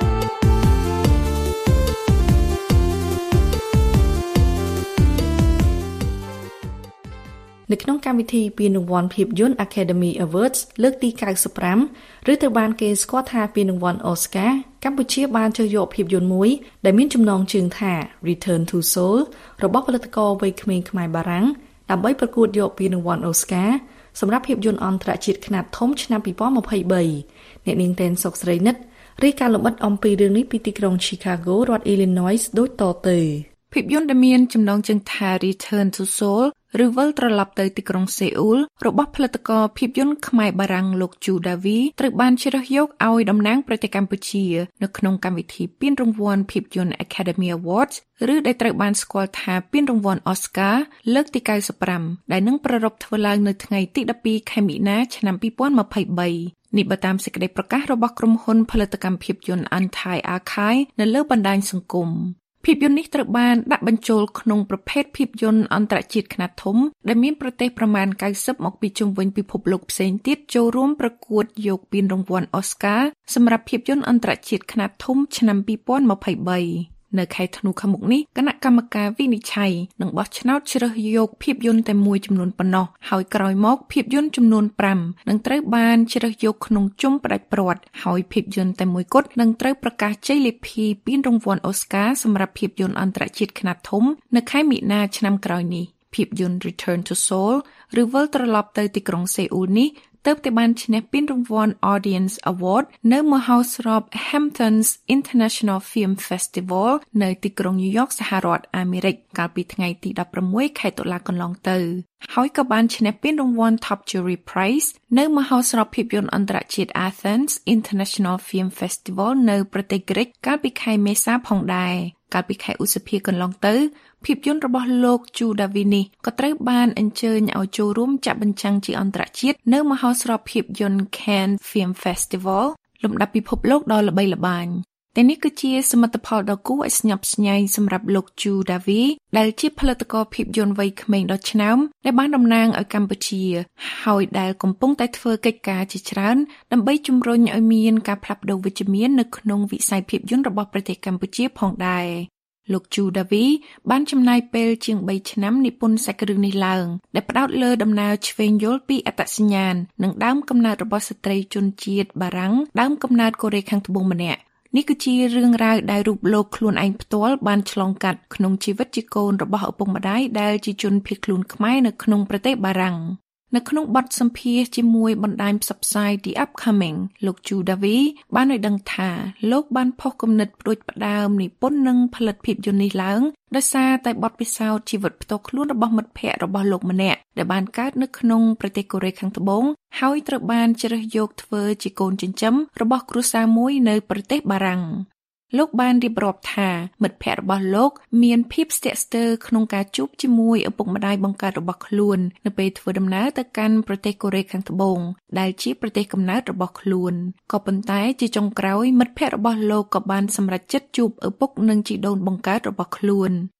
នៅក្នុងកម្មវិធីពានរង្វាន់ភាពយន្ត Academy Awards លើកទីកៅសិបប្រាំឬត្រូវបានគេស្គាល់ថាពានរង្វាន់ Oscar កម្ពុជាបានជ្រើសយកភាពយន្តមួយដែលមានចំណងជើងថា Return to Seoul របស់ផលិតករវ័យក្មេងខ្មែរបារាំងដើម្បីប្រកួតយកពានរង្វាន់ Oscar សម្រាប់ភាពយន្តអន្តរជាតិខ្នាតធំឆ្នាំពីរពាន់ម្ភៃបីអ្នកនាងតែនសុកស្រីនិតរាយការណ៍លម្អិតអំពីរឿងនេះពីទីក្រុង Chicago រដ្ឋ Illinois ដូចតទៅភាពយន្តដែលមានចំណងជើងថា Return to Seoul ឬវិលត្រឡប់ទៅទីក្រុងសេអ៊ូលរបស់ផលិតករភាពយន្តខ្មែរបារាំងលោកជូដាវីត្រូវបានជ្រើសយកឲ្យតំណាងប្រទេសកម្ពុជានៅក្នុងកម្មវិធីពានរង្វាន់ភាពយន្ត Academy Awards ឬដែលត្រូវបានស្គាល់ថាពានរង្វាន់ Oscar លើកទីកៅសិបប្រាំដែលនឹងប្រារព្ធធ្វើឡើងនៅថ្ងៃទីដប់ពីរខែមិនិនាឆ្នាំពីរពាន់ម្ភៃបីនេះបើតាមសេចក្តីប្រកាសរបស់ក្រុមហ៊ុនផលិតកម្មភាពយន្ត Anti Archive នៅលើបណ្ដាញសង្គមភាពយន្តនេះត្រូវបានដាក់បញ្ចូលក្នុងប្រភេទភាពយន្តអន្តរជាតិខ្នាតធំដែលមានប្រទេសប្រមាណកៅសិបមកពីជុំវិញពិភពលោកផ្សេងទៀតចូលរួមប្រកួតយកពានរង្វាន់ Oscar សម្រាប់ភាពយន្តអន្តរជាតិខ្នាតធំឆ្នាំពីរពាន់ម្ភៃបីនៅខែធ្នូខាងមុខនេះគណៈកម្មការវិនិច្ឆ័យនឹងបោះឆ្នោតជ្រើសយកភាពយន្តតែមួយចំនួនប៉ុណ្ណោះហើយក្រោយមកភាពយន្តចំនួនប្រាំនឹងត្រូវបានជ្រើសយកក្នុងជុំផ្ដាច់ព្រាត់ហើយភាពយន្តតែមួយគត់នឹងត្រូវប្រកាសជ័យលាភីពានរង្វាន់ Oscar សម្រាប់ភាពយន្តអន្តរជាតិខ្នាតធំនៅខែមិនិនាឆ្នាំក្រោយនេះភាពយន្ត Return to Seoul ឬវិលត្រឡប់ទៅទីក្រុងសេអ៊ូលនេះទើបតែបានឈ្នះពានរង្វាន់ Audience Award នៅមហោស្រព Hamptons International Film Festival នៅទីក្រុង New York សហរដ្ឋអាមេរិកកាលពីថ្ងៃទីដប់ប្រាំមួយខែតុលាកន្លងទៅហើយក៏បានឈ្នះពានរង្វាន់ Top Jury Prize នៅមហោស្រពភាពយន្តអន្តរជាតិ Athens International Film Festival នៅប្រទេសក្រិកកាលពីខែមេសាផងដែរកាលពីខែឧសភាកន្លងទៅភាពយន្តរបស់លោកជូដាវីនេះក៏ត្រូវបានអញ្ជើញឲ្យចូលរួមចាក់បញ្ចាំងជាអន្តរជាតិនៅមហោស្រពភាពយន្ត Cannes Film Festival លំដាប់ពិភពលោកដ៏ល្បីល្បាញតែនេះគឺជាសមិទ្ធផលដ៏គួរឲ្យស្ញប់ស្ញែងសម្រាប់លោកជូដាវីដែលជាផលិតករភាពយន្តវ័យក្មេងដ៏ឆ្នើមដែលបានតំណាងឲ្យកម្ពុជាហើយដែលកំពុងតែធ្វើកិច្ចការជាច្រើនដើម្បីជំរុញឲ្យមានការផ្លាស់ប្តូរវិជ្ជមាននៅក្នុងវិស័យភាពយន្តរបស់ប្រទេសកម្ពុជាផងដែរលោកជូដាវីបានចំណាយពេលជាងបីឆ្នាំនិពន្ធសាច់រឿងនេះឡើងដែលផ្ដោតលើដំណើរឆ្វេងយល់ពីអត្តសញ្ញាណនិងដើមកំណើតរបស់ស្ត្រីជនជាតិបារាំងដើមកំណើតកូរ៉េខាងត្បូងម្នាក់នេះគឺជារឿងរ៉ាវដែលរូបលោកខ្លួនឯងផ្ទាល់បានឆ្លងកាត់ក្នុងជីវិតជាកូនរបស់ឪពុកម្ដាយដែលជាជនភៀសខ្លួនខ្មែរនៅក្នុងប្រទេសបារាំងនៅក្នុងបទសម្ភាសន៍ជាមួយបណ្ដាញផ្សព្វផ្សាយ The Upcoming លោកជូដាវីបានឲ្យដឹងថាលោកបានផុសគំនិតផ្ដួចផ្ដើមនិពន្ធនិងផលិតភាពយន្តនេះឡើងដោយសារតែបទពិសោធន៍ជីវិតផ្ទាល់ខ្លួនរបស់មិត្តភ័ក្តិរបស់លោកម្នាក់ដែលបានកើតនៅក្នុងប្រទេសកូរ៉េខាងត្បូងហើយត្រូវបានជ្រើសយកធ្វើជាកូនចិញ្ចឹមរបស់គ្រួសារមួយនៅប្រទេសបារាំងលោកបានរៀបរាប់ថាមិត្តភ័ក្តិរបស់លោកមានភាពស្ទាក់ស្ទើរក្នុងការជួបជាមួយឪពុកម្ដាយបង្កើតរបស់ខ្លួននៅពេលធ្វើដំណើរទៅកាន់ប្រទេសកូរ៉េខាងត្បូងដែលជាប្រទេសកំណើតរបស់ខ្លួនក៏ប៉ុន្តែជាចុងក្រោយមិត្តភ័ក្តិរបស់លោកក៏បានសម្រេចចិត្តជួបឪពុកនិងជីដូនបង្កើតរបស់ខ្លួន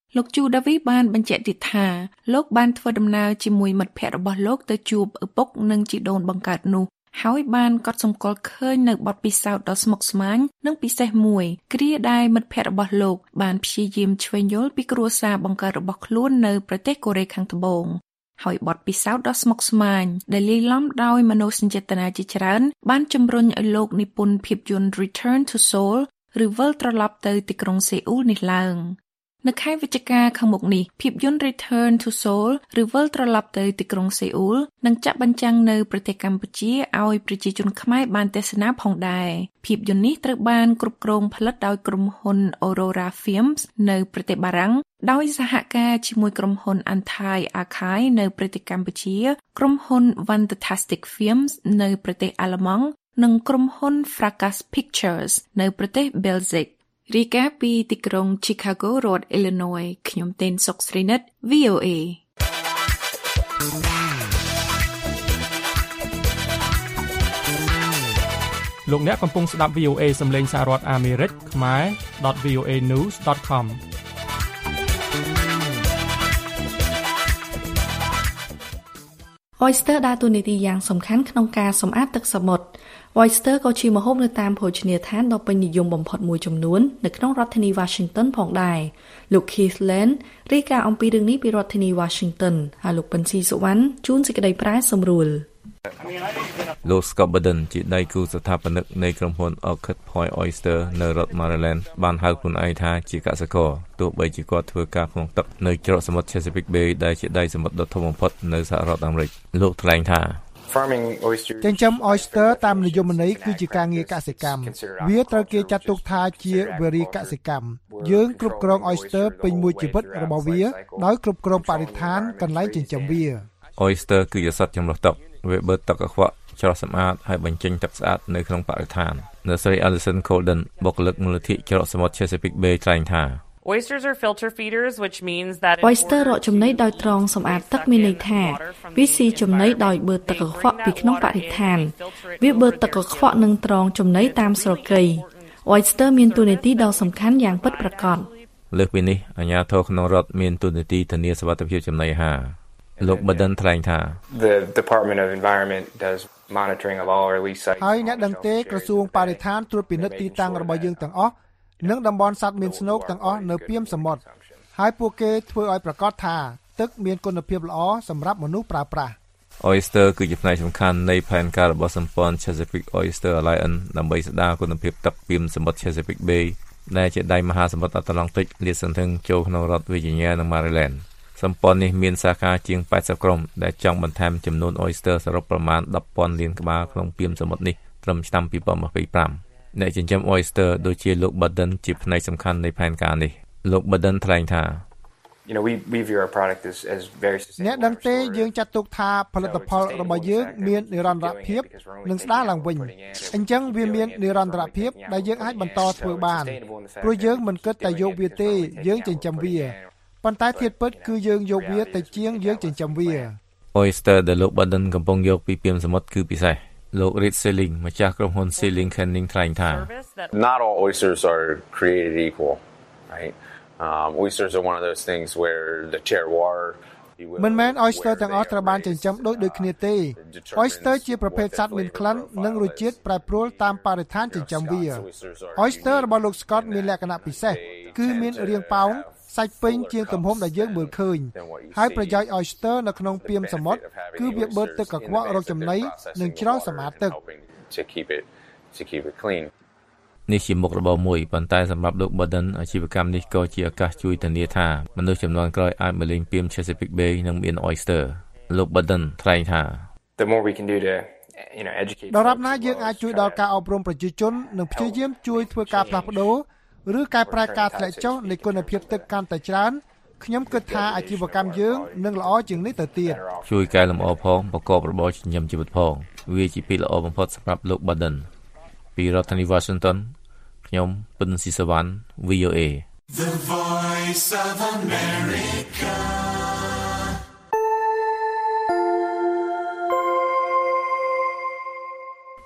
លោកជូដាវីបានបញ្ជាក់ទៀតថាលោកបានធ្វើដំណើរជាមួយមិត្តភ័ក្តិរបស់លោកទៅជួបឪពុកនិងជីដូនបង្កើតនោះហើយបានកត់សម្គាល់ឃើញនៅបទពិសោធន៍ដ៏ស្មុគស្មាញនិងពិសេសមួយគ្រាដែលមិត្តភ័ក្តិរបស់លោកបានព្យាយាមឆ្វេងយល់ពីគ្រួសារបង្កើតរបស់ខ្លួននៅប្រទេសកូរ៉េខាងត្បូងហើយបទពិសោធន៍ដ៏ស្មុគស្មាញដែលលាយឡំដោយមនោសញ្ចេតនាជាច្រើនបានជំរុញឲ្យលោកនិពន្ធភាពយន្ត Return to Seoul ឬវិលត្រឡប់ទៅទីក្រុងសេអ៊ូលនេះឡើងនៅខែវិច្ឆិកាខាងមុខនេះភាពយន្ត Return to Seoul ឬវិលត្រឡប់ទៅទីក្រុងសេអ៊ូលនឹងចាក់បញ្ចាំងនៅប្រទេសកម្ពុជាឲ្យប្រជាជនខ្មែរបានទស្សនាផងដែរភាពយន្តនេះត្រូវបានគ្រប់គ្រងផលិតដោយក្រុមហ៊ុន Aurora Films នៅប្រទេសបារាំងដោយសហការជាមួយក្រុមហ៊ុន Antai Archive នៅប្រទេសកម្ពុជាក្រុមហ៊ុន Fantastic Films នៅប្រទេសអាល្លឺម៉ង់និងក្រុមហ៊ុន Fracas Pictures នៅប្រទេស Belgiumរីកាពីទីក្រុង Chicago រដ្ឋ Illinois ខ្ញុំទេនសុកស្រីនិត វី អូ เอលោកអ្នកកំពុងស្ដាប់ វី អូ เอ សំឡេងសហរដ្ឋអាមេរិកខ្មែរ .វី អូ เอ news .com Oyster ដើរតួនាទីយ៉ាងសំខាន់ក្នុងការសម្អាតទឹកសមុទ្រ Oyster ក៏ជាម្ហូបនៅតាមភោជនីយដ្ឋានដ៏ពេញនិយមបំផុតមួយចំនួននៅក្នុងរដ្ឋធានី Washington ផងដែរលោក Keith Lane រាយការណ៍អំពីរឿងនេះពីរដ្ឋធានី Washington ហើយលោកប៊ិនស៊ីសុវណ្ណជួនសេចក្តីប្រែសម្រួលលោក Scott Biden ជាដៃគូស្ថាបនិកនៃក្រុមហ៊ុន Orchid Point Oyster នៅរដ្ឋ Maryland បានហៅខ្លួនឯងថាជាកសិករទោះបីជាគាត់ធ្វើការក្នុងទឹកនៅច្រកសមុទ្រ Chesapeake Bay ដែលជាដៃសមុទ្រដ៏ធំបំផុតនៅសហរដ្ឋអាមេរិកលោកថ្លែងថាចិញ្ចឹម oyster តាមនិយមន័យគឺជាការងារកសិកម្មវាត្រូវគេចាត់ទុកថាជាវារីកសិកម្មយើងគ្រប់គ្រង oyster ពេញមួយជីវិតរបស់វាដោយគ្រប់គ្រងបរិស្ថានកន្លែងចិញ្ចឹមវា oyster គឺជាសត្វចម្រុះទឹកវាបឺតទឹកកខ្វក់ច្រោះសម្អាតហើយបញ្ចេញទឹកស្អាតនៅក្នុងបរិស្ថាននៅស្រី Alison Colden បុគ្គលិកមូលនិធិច្រកសមុទ្រ Chesapeake Bay ថ្លែងថា Oysters are filter feeders, which means that Oyster រកចំណីដោយត្រងសម្អាតទឹកមានន័យថាវាស៊ីចំណីដោយបឺតទឹកកខ្វក់ពីក្នុងបរិស្ថានវាបឺតទឹកកខ្វក់និងត្រងចំណីតាមស្រកី Oyster មានតួនាទីដ៏សំខាន់យ៉ាងពិតប្រាកដលើសពីនេះអាជ្ញាធរក្នុងរដ្ឋមានតួនាទីធានាសុវត្ថិភាពចំណីអាហារលោក Biden ថ្លែងថា The Department of Environment does monitoring of all our lease sites ហើយអ្នកដឹងទេក្រសួងបរិស្ថានត្រួតពិនិត្យទីតាំងរបស់យើងទាំងអស់និងតំបន់សត្វមានស្នូកទាំងអស់នៅពាមសមុទ្រហើយពួកគេធ្វើឲ្យប្រកាសថាទឹកមានគុណភាពល្អសម្រាប់មនុស្សប្រើប្រាស់ Oyster គឺជាផ្នែកសំខាន់នៃផែនការរបស់សម្ព័ន្ធ Chesapeake Oyster Alliance ដើម្បីស្ដារគុណភាពទឹកពាមសមុទ្រ Chesapeake Bay ដែលជាដៃមហាសមុទ្រអាត្លង់តិកលាតសន្ធឹងចូលក្នុងរដ្ឋ Virginia និង Maryland សម្ព័ន្ធនេះមានសាខាជាងeightyក្រុមដែលចង់បន្ថែមចំនួន Oyster សរុបប្រមាណten thousandលានក្បាលក្នុងពាមសមុទ្រនេះត្រឹមឆ្នាំtwenty twenty-fiveអ្នកចិញ្ចឹម oyster ដូចជាលោក Biden ជាផ្នែកសំខាន់នៃផែនការនេះលោក Biden ថ្លែងថា You know we we view our product as as very sustainable អ្នកដឹងទេយើងចាត់ទុកថាផលិតផលរបស់យើងមាននិរន្តរភាពនិងស្ដារឡើងវិញអញ្ចឹងវាមាននិរន្តរភាពដែលយើងអាចបន្តធ្វើបានព្រោះយើងមិនគិតតែយកវាទេយើងចិញ្ចឹមវាប៉ុន្តែធាតុពិតគឺយើងយកវាទៅជាងយើងចិញ្ចឹមវា oyster ដែលលោក Biden កំពុងយកពីពាមសមុទ្រគឺពិសេសលោក Reed Selling ម្ចាស់ក្រុមហ៊ុន Selling Canning ថ្លែងថា Not all oysters are created equal, right? Um, oysters are one of those things where the terroir មិនមែន oyster ទាំងអស់ត្រូវបានចិញ្ចឹមដូចដូចគ្នាទេ oyster ជាប្រភេទសត្វមានក្លិននិងរសជាតិប្រែប្រួលតាមបរិស្ថានចិញ្ចឹមវា oyster របស់លោក Scott មានលក្ខណៈពិសេសគឺមានរាងប៉ោងសាច់ពេញជាងទំហំដែលយើងមើលឃើញហើយប្រយោជន៍ oyster នៅក្នុងពាមសមុទ្រគឺវាបឺតទឹកកខ្វក់រកចំណីនិងច្រោះសម្អាតទឹក to keep it to keep it clean នេះជាមុខរបរមួយប៉ុន្តែសម្រាប់លោក Biden អាជីវកម្មនេះក៏ជាឱកាសជួយធានាថាមនុស្សចំនួនក្រោយអាចមកលេងពាម Chesapeake Bay និងមាន oyster លោក Biden ថ្លែងថា The more we can do to you know educate ដរាបណាយើងអាចជួយដល់ការអប់រំប្រជាជននិងព្យាយាមជួយធ្វើការផ្លាស់ប្ដូរឬកែប្រែការធ្លាក់ចុះនៃគុណភាពទឹកកាន់តែច្រើនខ្ញុំគិតថាអាជីវកម្មយើងនឹងល្អជាងនេះទៅទៀតជួយកែលម្អផងប្រកបរបរចិញ្ចឹមជីវិតផងវាជាពេលល្អបំផុតសម្រាប់លោក Biden ពីរដ្ឋធានី Washington ខ្ញុំពិនស៊ីសវណ្ណ វី អូ เอ The Voice of America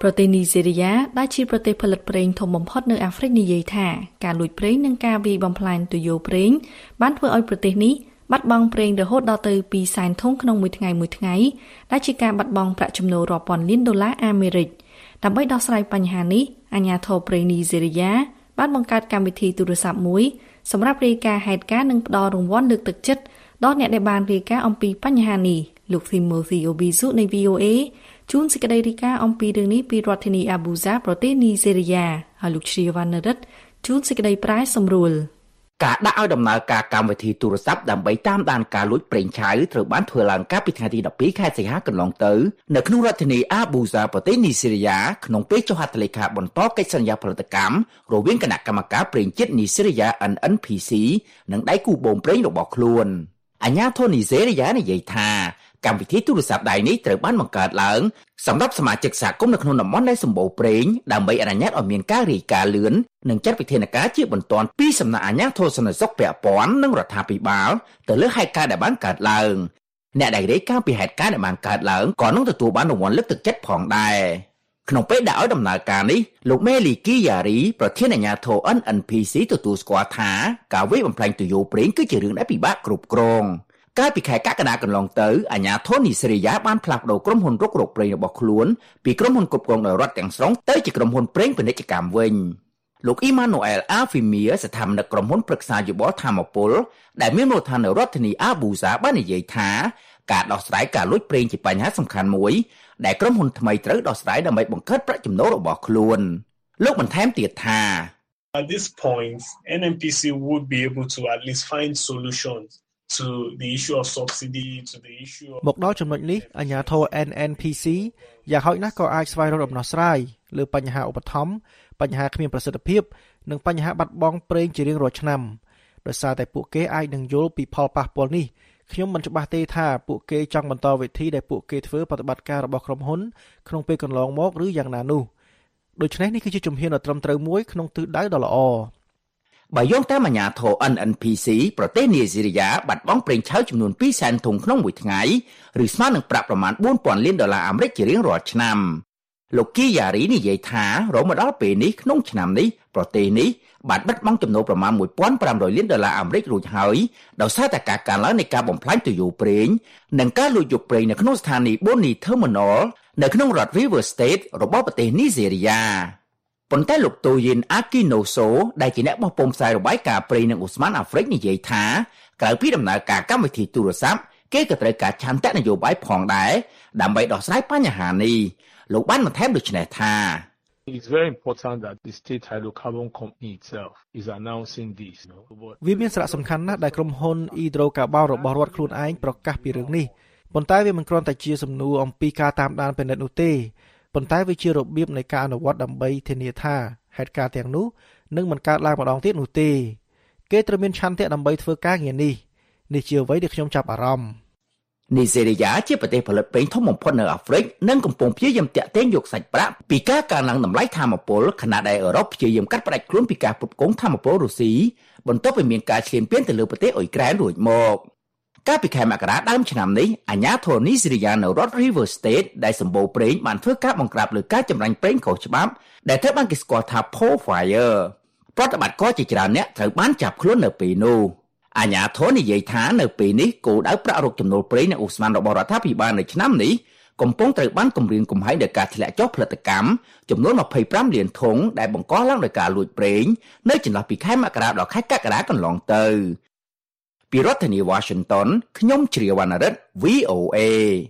ប្រទេសនីហ្សេរីយ៉ាដែលជាប្រទេសផលិតប្រេងធំបំផុតនៅអាហ្វ្រិកនិយាយថាការលួចប្រេងនិងការវាយបំផ្លាញទុយោប្រេងបានធ្វើឲ្យប្រទេសនេះបាត់បង់ប្រេងរហូតដល់ទៅពីសែនធុងក្នុងមួយថ្ងៃមួយថ្ងៃដែលជាការបាត់បង់ប្រាក់ចំណូលរាប់ពាន់លានដុល្លារអាមេរិកដើម្បីដោះស្រាយបញ្ហានេះអាជ្ញាធរប្រេងនីហ្សេរីយ៉ាបានបង្កើតកម្មវិធីទូរស័ព្ទមួយសម្រាប់រាយការណ៍ហេតុការណ៍និងផ្ដល់រង្វាន់លើកទឹកចិត្តដល់អ្នកដែលបានរាយការណ៍អំពីបញ្ហានេះលោក Timothy Obisu នៃ វី អូ អេ ជួនសេចក្តីរាយការណ៍អំពីរឿងនេះពីរដ្ឋធានី Abuja ប្រទេសនីហ្សេរីយ៉ាហើយលោក Shri Vanarit ជួនសេចក្តីប្រាយសម្រួលការដាក់ឲ្យដំណើរការកម្មវិធីទូរស័ព្ទដើម្បីតាមដានការលួចប្រេងឆៅត្រូវបានធ្វើឡើងកាលពីថ្ងៃទីដប់ពីរខែសីហាកន្លងទៅនៅក្នុងរដ្ឋធានី Abuja ប្រទេសនីហ្សេរីយ៉ាក្នុងពេលចុះហត្ថលេខាបន្តកិច្ចសន្យាផលិតកម្មរវាងគណៈកម្មការប្រេងជាតិនីហ្សេរីយ៉ា អិន អិន ភី ស៊ី និងដៃគូបូមប្រេងរបស់ខ្លួនអាជ្ញាធរនីហ្សេរីយ៉ានិយាយថាកម្មវិធីទូរស័ព្ទដៃនេះត្រូវបានបង្កើតឡើងសម្រាប់សមាជិកសហគមន៍នៅក្នុងតំបន់ដែលសម្បូរប្រេងដើម្បីអនុញ្ញាតឲ្យមានការរាយការណ៍លឿននិងចាត់វិធានការជាបន្ទាន់ពីសំណាក់អាជ្ញាធរសន្តិសុខពាក់ព័ន្ធនិងរដ្ឋាភិបាលទៅលើហេតុការណ៍ដែលបានកើតឡើងអ្នកដែលរាយការណ៍ពីហេតុការណ៍ដែលបានកើតឡើងក៏នឹងទទួលបានរង្វាន់លើកទឹកចិត្តផងដែរក្នុងពេលដាក់ឲ្យដំណើរការនេះលោកមេលីគីយ៉ារីប្រធានអាជ្ញាធរ អិន អិន ភី ស៊ី ទទួលស្គាល់ថាការវាយបំផ្លាញទុយោប្រេងគឺជារឿងដែលពិបាកគ្រប់គ្រងកាលពីខែកក្កដាកន្លងទៅអាជ្ញាធរនីហ្សេរីយ៉ាបានផ្លាស់ប្តូរក្រុមហ៊ុនរុករកប្រេងរបស់ខ្លួនពីក្រុមហ៊ុនគ្រប់គ្រងដោយរដ្ឋទាំងស្រុងទៅជាក្រុមហ៊ុនប្រេងពាណិជ្ជកម្មវិញលោកអ៊ីម៉ានូអែល អាហ្វីមៀស្ថាបនិកក្រុមហ៊ុនប្រឹក្សាយោបល់ថាមពលដែលមានមូលដ្ឋាននៅរដ្ឋធានី Abuja បាននិយាយថាការដោះស្រាយការលួចប្រេងជាបញ្ហាសំខាន់មួយដែលក្រុមហ៊ុនថ្មីត្រូវដោះស្រាយដើម្បីបង្កើតប្រាក់ចំណូលរបស់ខ្លួនលោកបន្ថែមទៀតថា At this point អិន អិន ភី ស៊ី would be able to at least find solutions to the issue of subsidy to the issue of មកដល់ចំណុចនេះអាជ្ញាធរ អិន អិន ភី ស៊ី យ៉ាងហោចណាស់ក៏អាចស្វែងរកដំណោះស្រាយលើបញ្ហាឧបត្ថម្ភបញ្ហាគ្មានប្រសិទ្ធភាពនិងបញ្ហាបាត់បង់ប្រេងជារៀងរាល់ឆ្នាំដោយសារតែពួកគេអាចនឹងយល់ពីផលប៉ះពាល់នេះខ្ញុំមិនច្បាស់ទេថាពួកគេចង់បន្តវិធីដែលពួកគេធ្វើប្រតិបត្តិការរបស់ក្រុមហ៊ុនក្នុងពេលកន្លងមកឬយ៉ាងណានោះដូច្នេះនេះគឺជាជំហានដ៏ត្រឹមត្រូវមួយក្នុងទិសដៅដ៏ល្អបើយោងតាមអាជ្ញាធរ អិន អិន ភី ស៊ី ប្រទេសនីហ្សេរីយ៉ាបាត់បង់ប្រេងឆៅចំនួនពីរសែនធុងក្នុងមួយថ្ងៃឬស្មើនឹងប្រាក់ប្រមាណបួនពាន់លានដុល្លារអាមេរិកជារៀងរាល់ឆ្នាំលោកគីយ៉ារីនិយាយថារហូតមកដល់ពេលនេះក្នុងឆ្នាំនេះប្រទេសនេះបានបាត់បង់ចំណូលប្រមាណមួយពាន់ប្រាំរយលានដុល្លារអាមេរិករួចហើយដោយសារតែការកើនឡើងនៃការបំផ្លាញទុយោប្រេងនិងការលួចយកប្រេងនៅក្នុងស្ថានីយ៍ Boni Terminal នៅក្នុងរដ្ឋ River State របស់ប្រទេសនីហ្សេរីយ៉ាប៉ុន្តែលោកតូយិនអាគីណូសូដែលជាអ្នកបោះពុម្ពផ្សាយរបាយការណ៍ប្រេងនិងឧស្ម័នអាហ្វ្រិកនិយាយថាក្រៅពីដំណើរការកម្មវិធីទូរស័ព្ទគេក៏ត្រូវការឆន្ទៈនយោបាយផងដែរដើម្បីដោះស្រាយបញ្ហានេះលោកបានបន្ថែមដូចនេះថា It's very important that the state hydrocarbon company itself is announcing this. វាមានសារៈសំខាន់ណាស់ដែលក្រុមហ៊ុន Hydrocarbon របស់រដ្ឋខ្លួនឯងប្រកាសពីរឿងនេះប៉ុន្តែវាមិនគ្រាន់តែជាសំណួរអំពីការតាមដានពិនិត្យនោះទេប៉ុន្តែវាជារបៀបនៃការអនុវត្តដើម្បីធានាថាហេតុការណ៍ទាំងនោះនឹងមិនកើតឡើងម្ដងទៀតនោះទេគេត្រូវមានឆន្ទៈដើម្បីធ្វើការងារនេះនេះជាអ្វីដែលខ្ញុំចាប់អារម្មណ៍នីហ្សេរីយ៉ាជាប្រទេសផលិតប្រេងធំបំផុតនៅអាហ្វ្រិកនិងកំពុងព្យាយាមទាក់ទាញយកសាច់ប្រាក់ពីការកើនឡើងតម្លៃថាមពលខណៈដែលអឺរ៉ុបព្យាយាមកាត់ផ្តាច់ខ្លួនពីការផ្គត់ផ្គង់ថាមពលរុស្ស៊ីបន្ទាប់ពីមានការឈ្លានពានទៅលើប្រទេសអ៊ុយក្រែនរួចមកកាលពីខែមករាដើមឆ្នាំនេះអាជ្ញាធរនីហ្សេរីយ៉ានៅរដ្ឋ River State ដែលសម្បូរប្រេងបានធ្វើការបង្ក្រាបលើការចម្រាញ់ប្រេងខុសច្បាប់ដែលត្រូវបានគេស្គាល់ថា Pole Fire ប្រតិបត្តិការជាច្រើនអ្នកត្រូវបានចាប់ខ្លួននៅពេលនោះអាជ្ញាធរនិយាយថានៅពេលនេះគោលដៅប្រាក់រកចំណូលប្រេងនិងឧស្ម័នរបស់រដ្ឋាភិបាលនៅឆ្នាំនេះកំពុងត្រូវបានគំរាមកំហែងដោយការធ្លាក់ចុះផលិតកម្មចំនួនម្ភៃប្រាំលានធុងដែលបង្កឡើងដោយការលួចប្រេងនៅចន្លោះពីខែមករាដល់ខែកក្កដាកន្លងទៅពីរដ្ឋធានី Washington ខ្ញុំជ្រាវណ្ណរិទ្ធ វី អូ เอ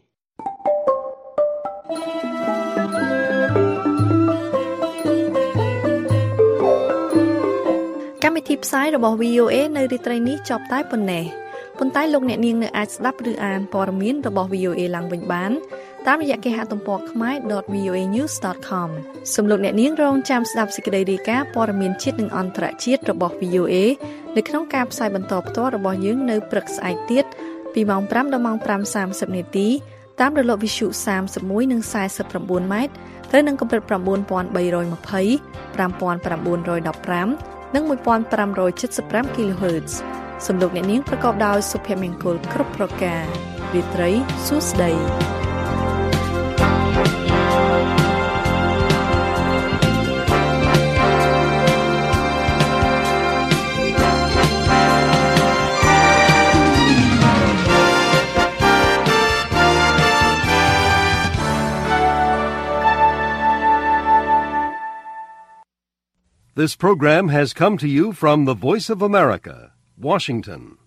កម្មវិធីផ្សាយរបស់ វី អូ เอ នៅរាត្រីនេះចប់តែប៉ុណ្ណេះប៉ុន្តែលោកអ្នកនាងនៅអាចស្ដាប់ឬអានព័ត៌មានរបស់ វី អូ เอ ឡើងវិញបានតាមរយៈគេហទំព័រ khmae.ដត វី អូ เอ news ដត com សូមលោកអ្នកនាងរងចាំស្ដាប់សេចក្តីរាយការណ៍ព័ត៌មានជាតិនិងអន្តរជាតិរបស់ វី អូ เอ នៅក្នុងការផ្សាយបន្តផ្ទាល់របស់យើងនៅព្រឹកស្អែកទៀតពីម៉ោងប្រាំដល់ម៉ោងប្រាំសាមសិបនាទីតាមរលកវិទ្យុសាមសិបមួយនិងសាយសិប៩ម៉ែត្រត្រូវនឹងកម្រិត៩,៣២០ ៥,៩១៥ និងmột nghìn năm trăm七十ห้า kHz សំឡេងអ្នកនាងប្រកបដោយសុភមង្គលគ្រប់ប្រការរាត្រីសួស្តី This program has come to you from the Voice of America, Washington.